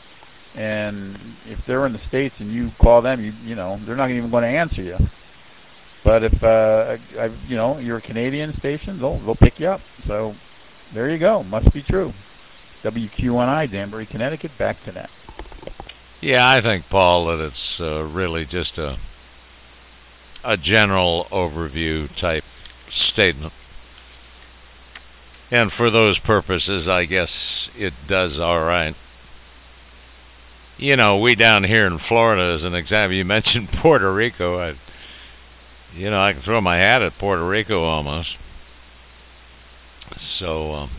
And if they're in the States and you call them, you you know, they're not even going to answer you. But if uh, I, you know, you're a Canadian station, they'll they'll pick you up. So there you go. Must be true. W Q one I, Danbury, Connecticut. Back to that. Yeah, I think, Paul, that it's uh, really just a a general overview type statement. And for those purposes, I guess it does all right. You know, we down here in Florida, as an example, you mentioned Puerto Rico. I, you know, I can throw my hat at Puerto Rico almost. So, um,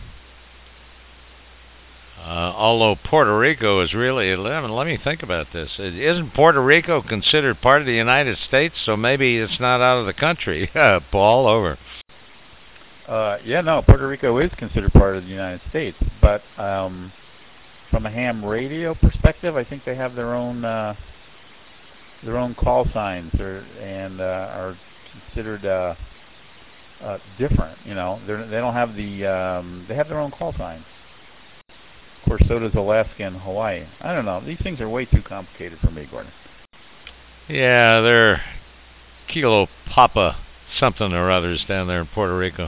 Uh, although Puerto Rico is really, let me, let me think about this. Isn't Puerto Rico considered part of the United States? So maybe it's not out of the country. Paul, over. Uh, yeah, no, Puerto Rico is considered part of the United States. But um, from a ham radio perspective, I think they have their own uh, their own call signs, or, and uh, are considered uh, uh, different. You know, They're, they don't have the um, they have their own call signs. Of course, so does Alaska and Hawaii. I don't know. These things are way too complicated for me, Gordon. Yeah, they're Kilo Papa something or others down there in Puerto Rico.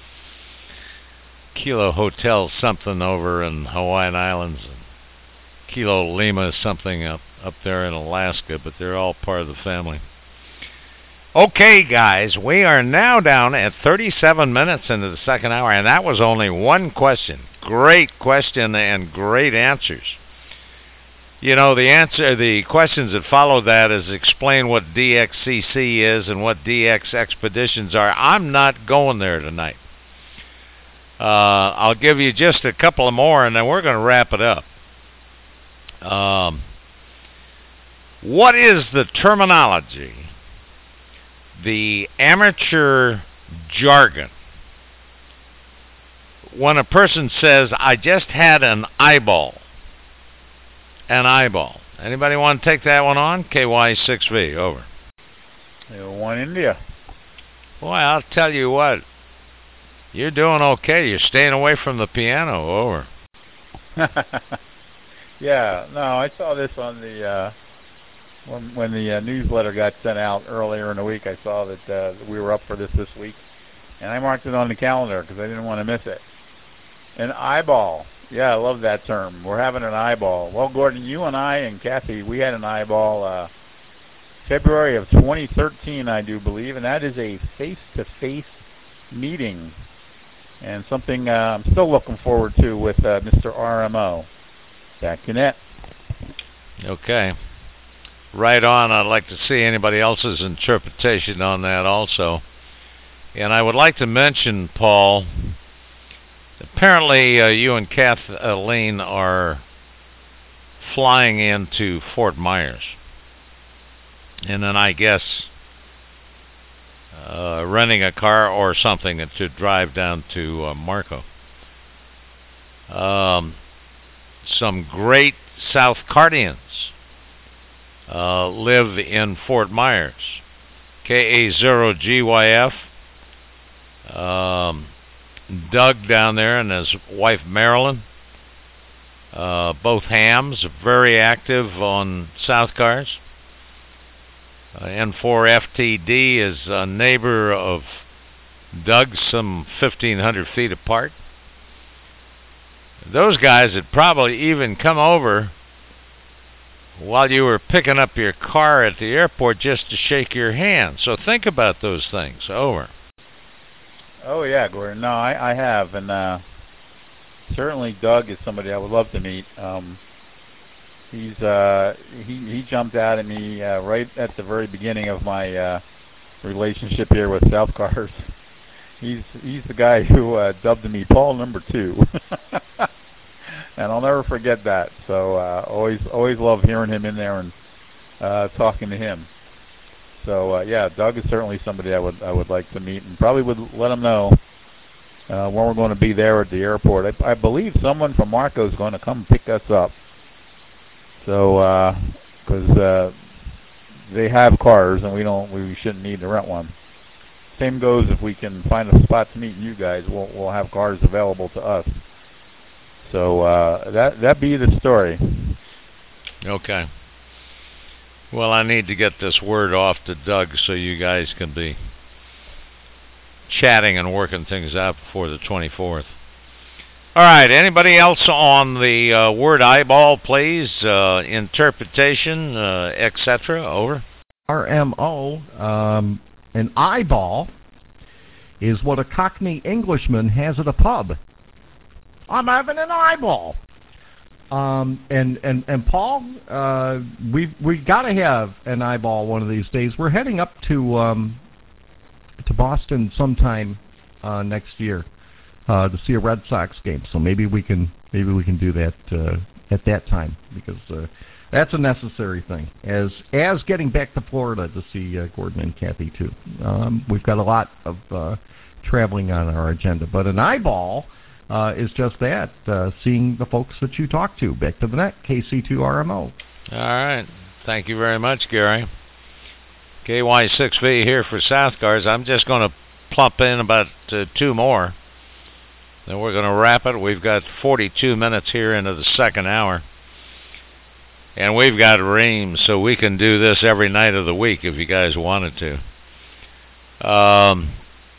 Kilo Hotel something over in Hawaiian Islands. And Kilo Lima something up, up there in Alaska, but they're all part of the family. Okay, guys, we are now down at thirty-seven minutes into the second hour, and that was only one question. Great question and great answers. You know, the answer, the questions that follow that is explain what D X C C is and what D X expeditions are. I'm not going there tonight. Uh, I'll give you just a couple of more, and then we're going to wrap it up. Um, what is the terminology, the amateur jargon when a person says, I just had an eyeball, an eyeball. Anybody want to take that one on? K Y six V, over. One India. Boy, I'll tell you what. You're doing okay. You're staying away from the piano, over. Yeah, no, I saw this on the, uh, when, when the uh, newsletter got sent out earlier in the week. I saw that uh, we were up for this this week. And I marked it on the calendar because I didn't want to miss it. An eyeball. Yeah, I love that term. We're having an eyeball. Well, Gordon, you and I and Kathy, we had an eyeball uh, February of twenty thirteen, I do believe, and that is a face-to-face meeting and something uh, I'm still looking forward to with uh, Mister R M O. Back to net. Okay. Right on. I'd like to see anybody else's interpretation on that also. And I would like to mention, Paul, apparently uh, you and Kathleen are flying into Fort Myers. And then I guess uh, renting a car or something to drive down to uh, Marco. Um, some great South Cardians uh, live in Fort Myers. K A zero G Y F. Um, Doug down there and his wife Marilyn, uh, both hams, very active on South Cars. Uh, N four F T D is a neighbor of Doug, some fifteen hundred feet apart. Those guys had probably even come over while you were picking up your car at the airport just to shake your hand. So think about those things. Over. Oh, yeah, Gordon. No, I, I have. And uh, certainly Doug is somebody I would love to meet. Um, he's uh, he, he jumped out at me uh, right at the very beginning of my uh, relationship here with South Cars. He's he's the guy who uh, dubbed me Paul Number Two. And I'll never forget that. So uh, always always love hearing him in there and uh, talking to him. So uh, yeah, Doug is certainly somebody I would I would like to meet, and probably would let him know uh, when we're going to be there at the airport. I, I believe someone from Marco is going to come pick us up. So because uh, uh, they have cars and we don't we shouldn't need to rent one. Same goes if we can find a spot to meet you guys. We'll we'll have cars available to us. So uh, that that be the story. Okay. Well, I need to get this word off to Doug so you guys can be chatting and working things out before the twenty-fourth. All right. Anybody else on the uh, word eyeball, please? Uh, interpretation, uh, et cetera. Over. R M O, um, an eyeball is what a Cockney Englishman has at a pub. I'm having an eyeball. Um, and, and, and Paul, uh, we've, we've got to have an eyeball one of these days. We're heading up to um, to Boston sometime uh, next year uh, to see a Red Sox game. So maybe we can maybe we can do that uh, at that time, because uh, that's a necessary thing. As as getting back to Florida to see uh, Gordon and Kathy too. Um, we've got a lot of uh, traveling on our agenda, but an eyeball Uh, is just that, uh, seeing the folks that you talk to. Back to the net, K C two R M O. All right. Thank you very much, Gary. K Y six V here for South Cars. I'm just going to plump in about uh, two more. Then we're going to wrap it. We've got forty-two minutes here into the second hour. And we've got reams, so we can do this every night of the week if you guys wanted to. Um...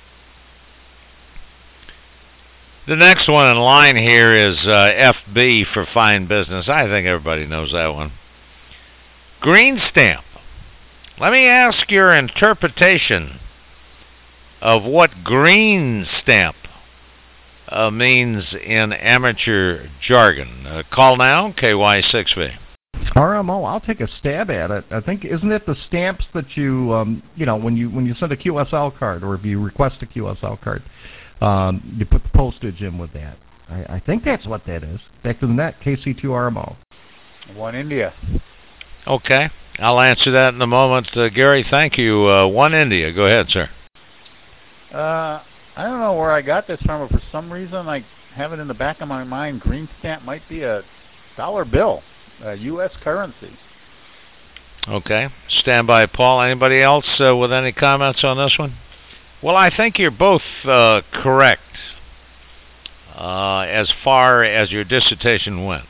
The next one in line here is uh, F B for Fine Business. I think everybody knows that one. Green stamp. Let me ask your interpretation of what green stamp uh, means in amateur jargon. Uh, call now, K Y six V. R M O, I'll take a stab at it. I think, isn't it the stamps that you, um, you know, when you when you send a Q S L card, or if you request a Q S L card, Um, you put the postage in with that. I, I think that's what that is. Back to the net, K C two R M O. One India. Okay. I'll answer that in a moment. Uh, Gary, thank you. Uh, One India. Go ahead, sir. Uh, I don't know where I got this from, but for some reason I have it in the back of my mind. Green stamp might be a dollar bill, a U S currency. Okay. Stand by, Paul. Anybody else uh, with any comments on this one? Well, I think you're both uh, correct uh, as far as your dissertation went.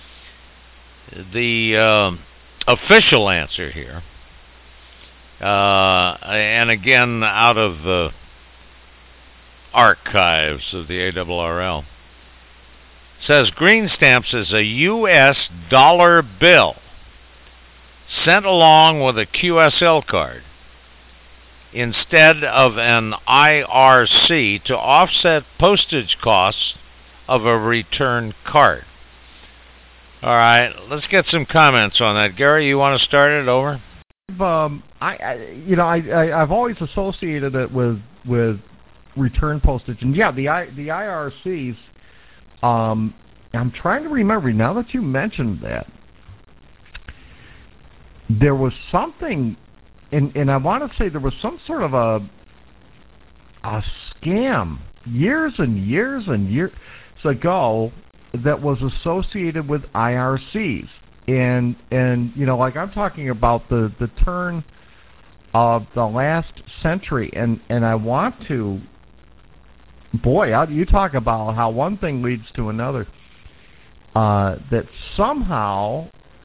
The uh, official answer here, uh, and again out of the archives of the A R R L, says green stamps is a U S dollar bill sent along with a Q S L card instead of an I R C to offset postage costs of a return card. All right, let's get some comments on that. Gary, you want to start it over? Um, I, I you know, I, I I've always associated it with with return postage, and yeah, the I the I R Cs. Um, I'm trying to remember now that you mentioned that. There was something, and and I want to say there was some sort of a a scam years and years and years ago that was associated with I R Cs, and and you know, like I'm talking about the the turn of the last century, and and I want to, boy, you talk about how one thing leads to another. Uh, that somehow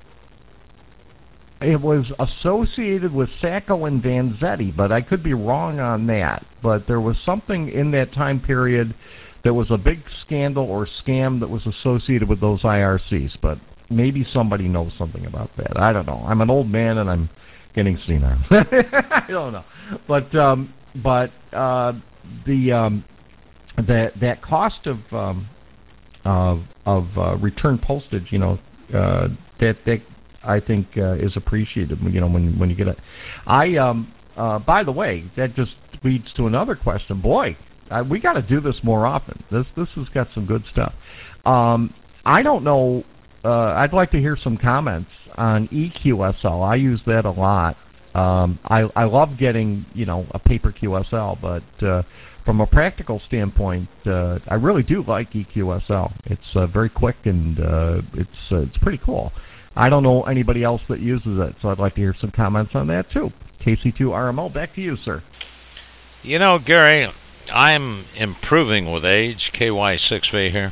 it was associated with Sacco and Vanzetti, but I could be wrong on that. But there was something in that time period that was a big scandal or scam that was associated with those I R Cs. But maybe somebody knows something about that. I don't know. I'm an old man and I'm getting senile. I don't know. But um, but uh, the um, that that cost of um, of of uh, return postage, you know, uh, that that. I think uh, is appreciated. You know, when when you get it. I um uh, by the way, that just leads to another question. Boy, uh, we got to do this more often. This this has got some good stuff. Um, I don't know. Uh, I'd like to hear some comments on E Q S L. I use that a lot. Um, I I love getting, you know, a paper Q S L, but uh, from a practical standpoint, uh, I really do like E Q S L. It's uh, very quick and uh, it's uh, it's pretty cool. I don't know anybody else that uses it, so I'd like to hear some comments on that too. K C two R M O, back to you, sir. You know, Gary, I'm improving with age. K Y six V here.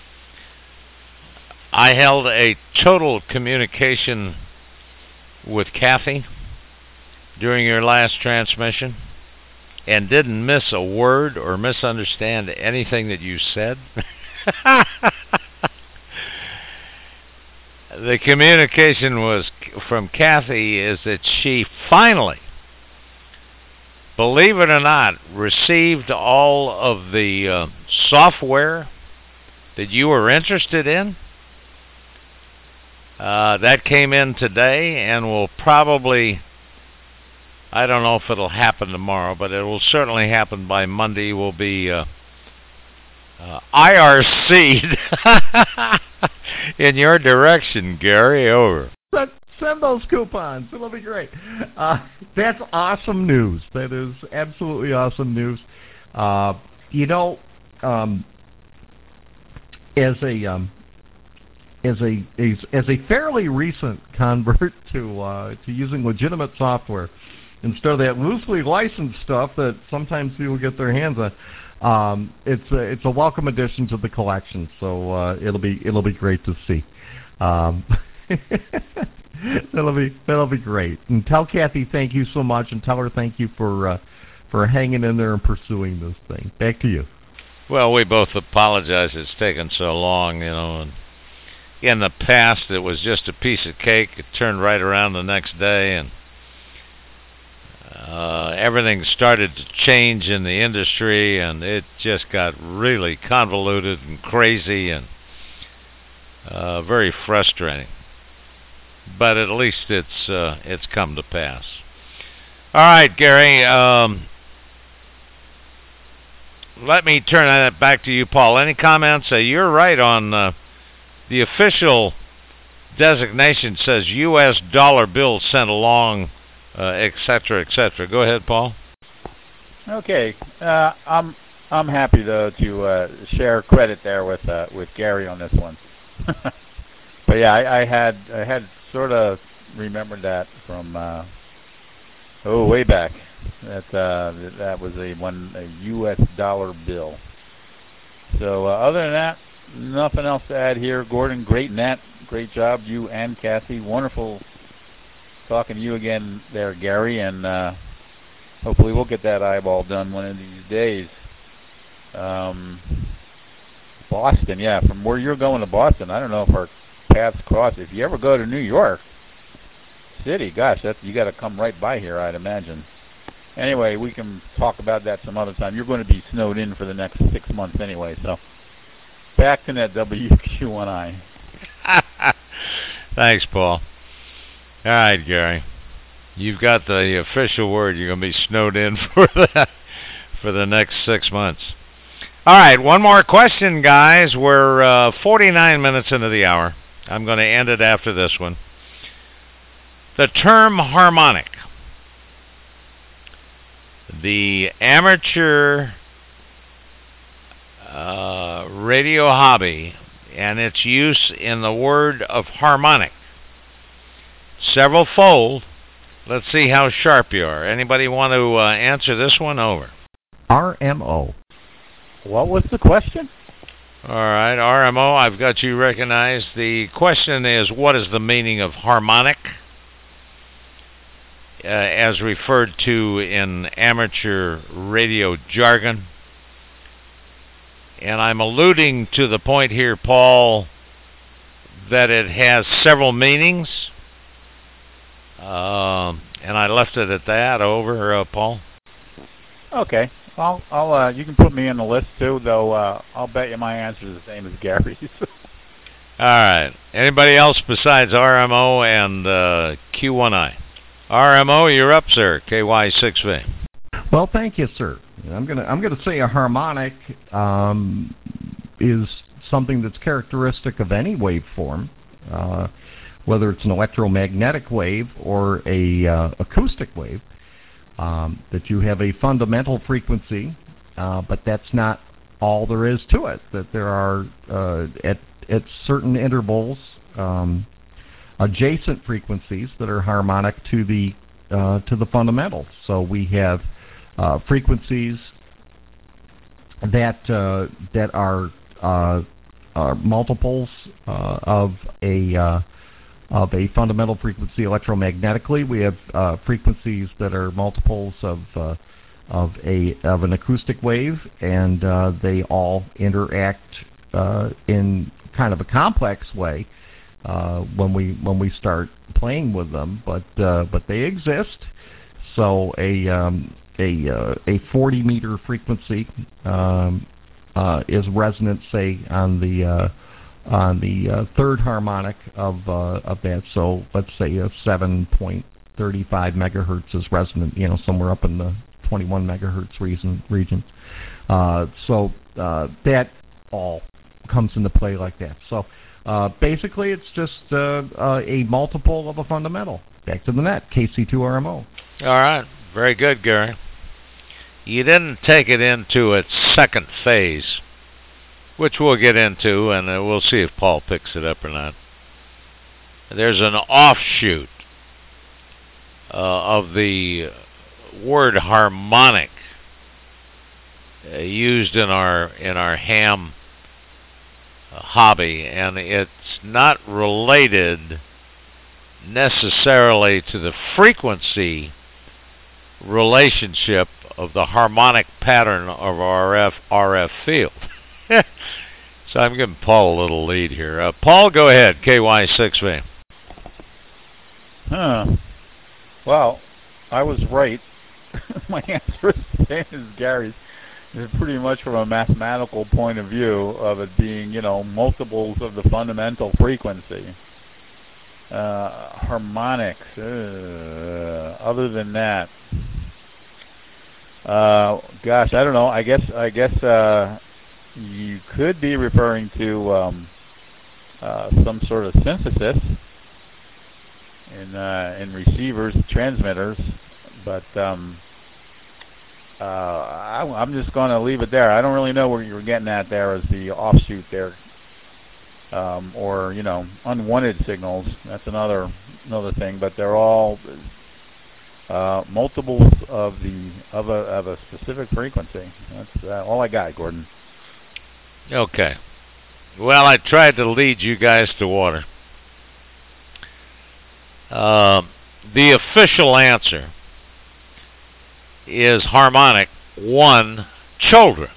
I held a total communication with Kathy during your last transmission and didn't miss a word or misunderstand anything that you said. The communication was from Kathy is that she finally, believe it or not, received all of the uh, software that you were interested in. Uh, that came in today and will probably, I don't know if it'll happen tomorrow, but it will certainly happen by Monday. Will be uh, uh, I R C'd in your direction, Gary. Over. Send, send those coupons. It'll be great. Uh, that's awesome news. That is absolutely awesome news. Uh, you know, um, as a um, as a, a as a fairly recent convert to uh, to using legitimate software instead of that loosely licensed stuff that sometimes people get their hands on. Um, it's a, it's a welcome addition to the collection, so uh, it'll be it'll be great to see. Um, that'll be that'll be great. And tell Kathy thank you so much, and tell her thank you for uh, for hanging in there and pursuing this thing. Back to you. Well, we both apologize it's taken so long, you know. And in the past, it was just a piece of cake. It turned right around the next day, and Uh, everything started to change in the industry, and it just got really convoluted and crazy and uh, very frustrating. But at least it's uh, it's come to pass. All right, Gary. Um, let me turn that back to you, Paul. Any comments? Uh, you're right on uh, the official designation says U S dollar bill sent along. Uh, et cetera, et cetera. Go ahead, Paul. Okay. Uh, I'm I'm happy though to uh, share credit there with uh, with Gary on this one. But yeah, I, I had I had sort of remembered that from uh, oh way back. That uh, that was a one a U S dollar bill. So uh, other than that, nothing else to add here. Gordon, great net, great job, you and Kathy. Wonderful talking to you again there, Gary, and uh, hopefully we'll get that eyeball done one of these days. Um, Boston, yeah, from where you're going to Boston, I don't know if our paths cross. If you ever go to New York City, gosh, that's, you got to come right by here, I'd imagine. Anyway, we can talk about that some other time. You're going to be snowed in for the next six months anyway, so back to that W Q one I. Thanks, Paul. All right, Gary. You've got the official word. You're going to be snowed in for the, for the next six months. All right, one more question, guys. We're uh, forty-nine minutes into the hour. I'm going to end it after this one. The term harmonic. The amateur uh, radio hobby and its use in the word of harmonic. Several fold. Let's see how sharp you are. Anybody want to uh, answer this one? Over. R M O. What was the question? All right, R M O, I've got you recognized. The question is, what is the meaning of harmonic? Uh, as referred to in amateur radio jargon. And I'm alluding to the point here, Paul, that it has several meanings. Uh, and I left it at that. Over, uh, Paul. Okay. I'll, I'll, uh, you can put me in the list too, though. Uh, I'll bet you my answer is the same as Gary's. All right. Anybody else besides R M O and uh, Q one I? R M O, you're up, sir. K Y six V. Well, thank you, sir. I'm gonna I'm gonna say a harmonic um, is something that's characteristic of any waveform, uh, whether it's an electromagnetic wave or a uh, acoustic wave. Um, that you have a fundamental frequency, uh, but that's not all there is to it. That there are uh, at at certain intervals um, adjacent frequencies that are harmonic to the uh, to the fundamentals. So we have uh, frequencies that uh, that are, uh, are multiples uh, of a uh, of a fundamental frequency electromagnetically. We have uh, frequencies that are multiples of uh, of a of an acoustic wave, and uh, they all interact uh, in kind of a complex way uh, when we when we start playing with them. But uh, but they exist. So a um, a uh, a forty meter frequency um, uh, is resonant, say, on the uh, on the uh, third harmonic of uh, of that. So let's say a seven point three five megahertz is resonant, you know, somewhere up in the twenty-one megahertz region. region. Uh, so uh, that all comes into play like that. So uh, basically, it's just uh, uh, a multiple of a fundamental. Back to the net, K C two R M O. All right, very good, Gary. You didn't take it into its second phase, which we'll get into, and uh, we'll see if Paul picks it up or not. There's an offshoot uh, of the word harmonic uh, used in our in our ham uh, hobby, and it's not related necessarily to the frequency relationship of the harmonic pattern of our R F R F field. So I'm giving Paul a little lead here. Uh, Paul, go ahead. K Y six V. Huh. Well, I was right. My answer is the same as Gary's. It's pretty much from a mathematical point of view of it being, you know, multiples of the fundamental frequency. Uh, harmonics. Uh, other than that, uh, gosh, I don't know. I guess I guess uh, you could be referring to um, uh, some sort of synthesis in uh, in receivers, transmitters, but um, uh, I, I'm just going to leave it there. I don't really know where you were getting at there as the offshoot there, um, or you know, unwanted signals. That's another another thing. But they're all uh, multiples of the of a of a specific frequency. That's uh, all I got, Gordon. Okay. Well, I tried to lead you guys to water. Uh, the official answer is harmonic. One, children.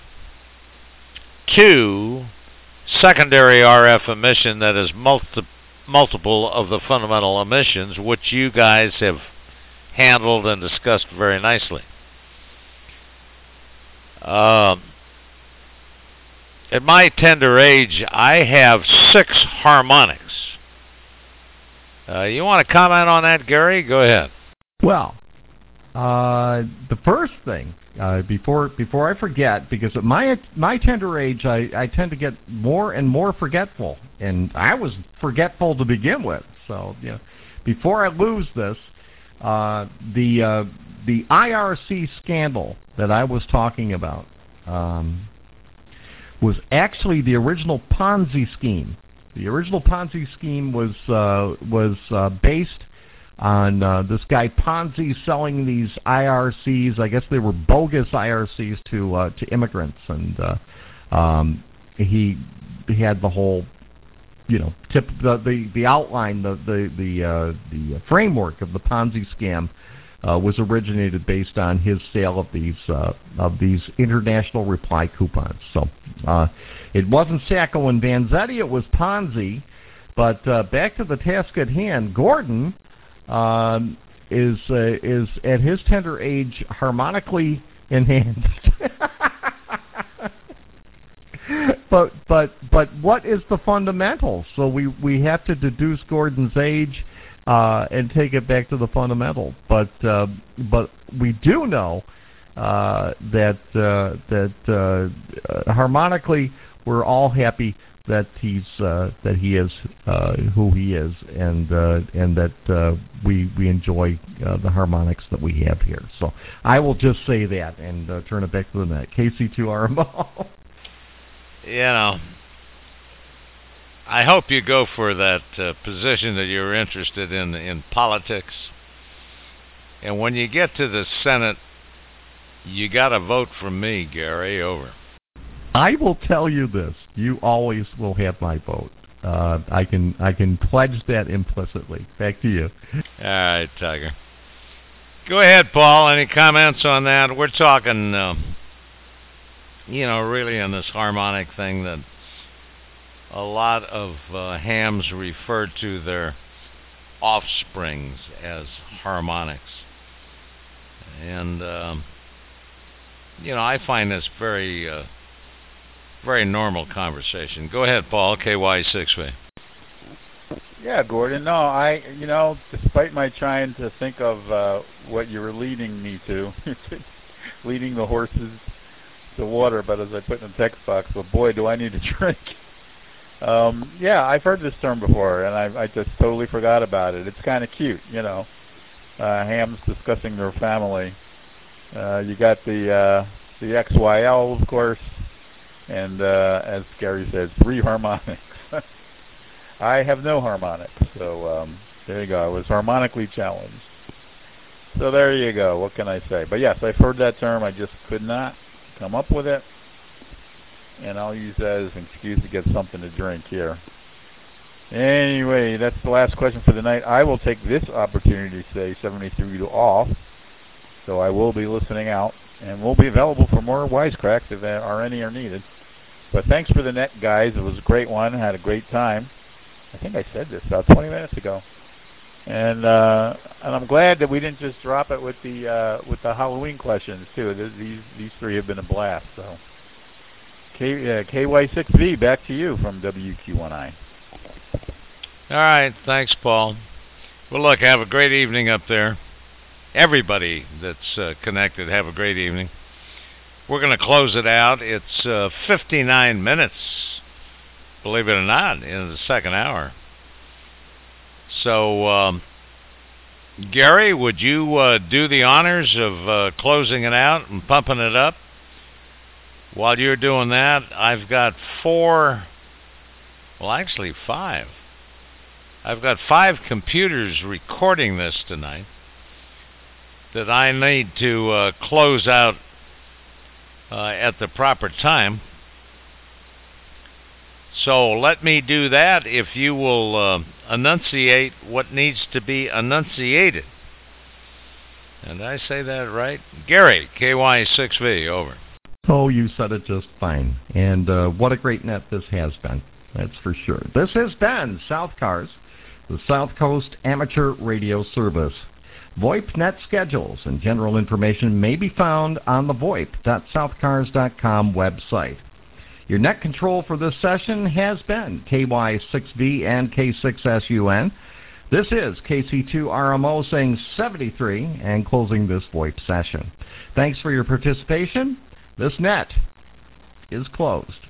Two, secondary R F emission that is multi- multiple of the fundamental emissions, which you guys have handled and discussed very nicely. Um, at my tender age, I have six harmonics. Uh, you want to comment on that, Gary? Go ahead. Well, uh, the first thing, uh, before before I forget, because at my my tender age, I, I tend to get more and more forgetful, and I was forgetful to begin with. So, you know, before I lose this, uh, the uh, the I R C scandal that I was talking about um, was actually the original Ponzi scheme. The original Ponzi scheme was uh, was uh, based on uh, this guy Ponzi selling these I R Cs. I guess they were bogus I R Cs to uh, to immigrants, and uh, um, he he had the whole, you know, tip the the, the outline, the the the, uh, the framework of the Ponzi scam uh, was originated based on his sale of these uh, of these international reply coupons. So uh, it wasn't Sacco and Vanzetti, it was Ponzi. But uh, back to the task at hand, Gordon um, is uh, is at his tender age harmonically enhanced. But but but what is the fundamental? So we, we have to deduce Gordon's age uh, and take it back to the fundamental. But uh, but we do know uh, that uh, that uh, harmonically we're all happy that he's uh, that he is uh, who he is, and uh, and that uh, we we enjoy uh, the harmonics that we have here. So I will just say that and uh, turn it back to the net. K C two R M O. You know, I hope you go for that uh, position that you're interested in in politics. And when you get to the Senate, you got to vote for me, Gary. Over. I will tell you this: you always will have my vote. Uh, I can I can pledge that implicitly. Back to you. All right, Tiger. Go ahead, Paul. Any comments on that? We're talking. Uh, You know, really on this harmonic thing that a lot of uh, hams refer to their offsprings as harmonics. And, um, you know, I find this very, uh, very normal conversation. Go ahead, Paul, K Y six V. Yeah, Gordon. No, I, you know, despite my trying to think of uh, what you were leading me to, leading the horses to water, but as I put in the text box, well, boy, do I need a drink. Um, yeah, I've heard this term before, and I, I just totally forgot about it. It's kind of cute, you know, uh, hams discussing their family. Uh, you got the uh, the X Y L, of course, and uh, as Gary said, three harmonics. I have no harmonics, so um, there you go. I was harmonically challenged. So there you go. What can I say? But yes, I've heard that term. I just could not come up with it, and I'll use that as an excuse to get something to drink here. Anyway, that's the last question for the night. I will take this opportunity to say seventy-three to off, so I will be listening out, and we'll be available for more wisecracks if there are any are needed. But thanks for the net, guys. It was a great one. I had a great time. I think I said this about twenty minutes ago. And uh, and I'm glad that we didn't just drop it with the uh, with the Halloween questions too. These these three have been a blast. So K, uh, K Y six V, back to you from W Q one I. All right, thanks, Paul. Well, look, have a great evening up there. Everybody that's uh, connected, have a great evening. We're going to close it out. It's uh, fifty-nine minutes, believe it or not, in the second hour. So, um, Gary, would you uh, do the honors of uh, closing it out and pumping it up? While you're doing that, I've got four, well, actually five. I've got five computers recording this tonight that I need to uh, close out uh, at the proper time. So let me do that if you will uh, enunciate what needs to be enunciated. And I say that right? Gary, K Y six V, over. Oh, you said it just fine. And uh, what a great net this has been. That's for sure. This has been South Cars, the South Coast Amateur Radio Service. VoIP net schedules and general information may be found on the VoIP dot south cars dot com website. Your net control for this session has been K Y six V and K six S U N. This is K C two R M O saying seventy-three and closing this VoIP session. Thanks for your participation. This net is closed.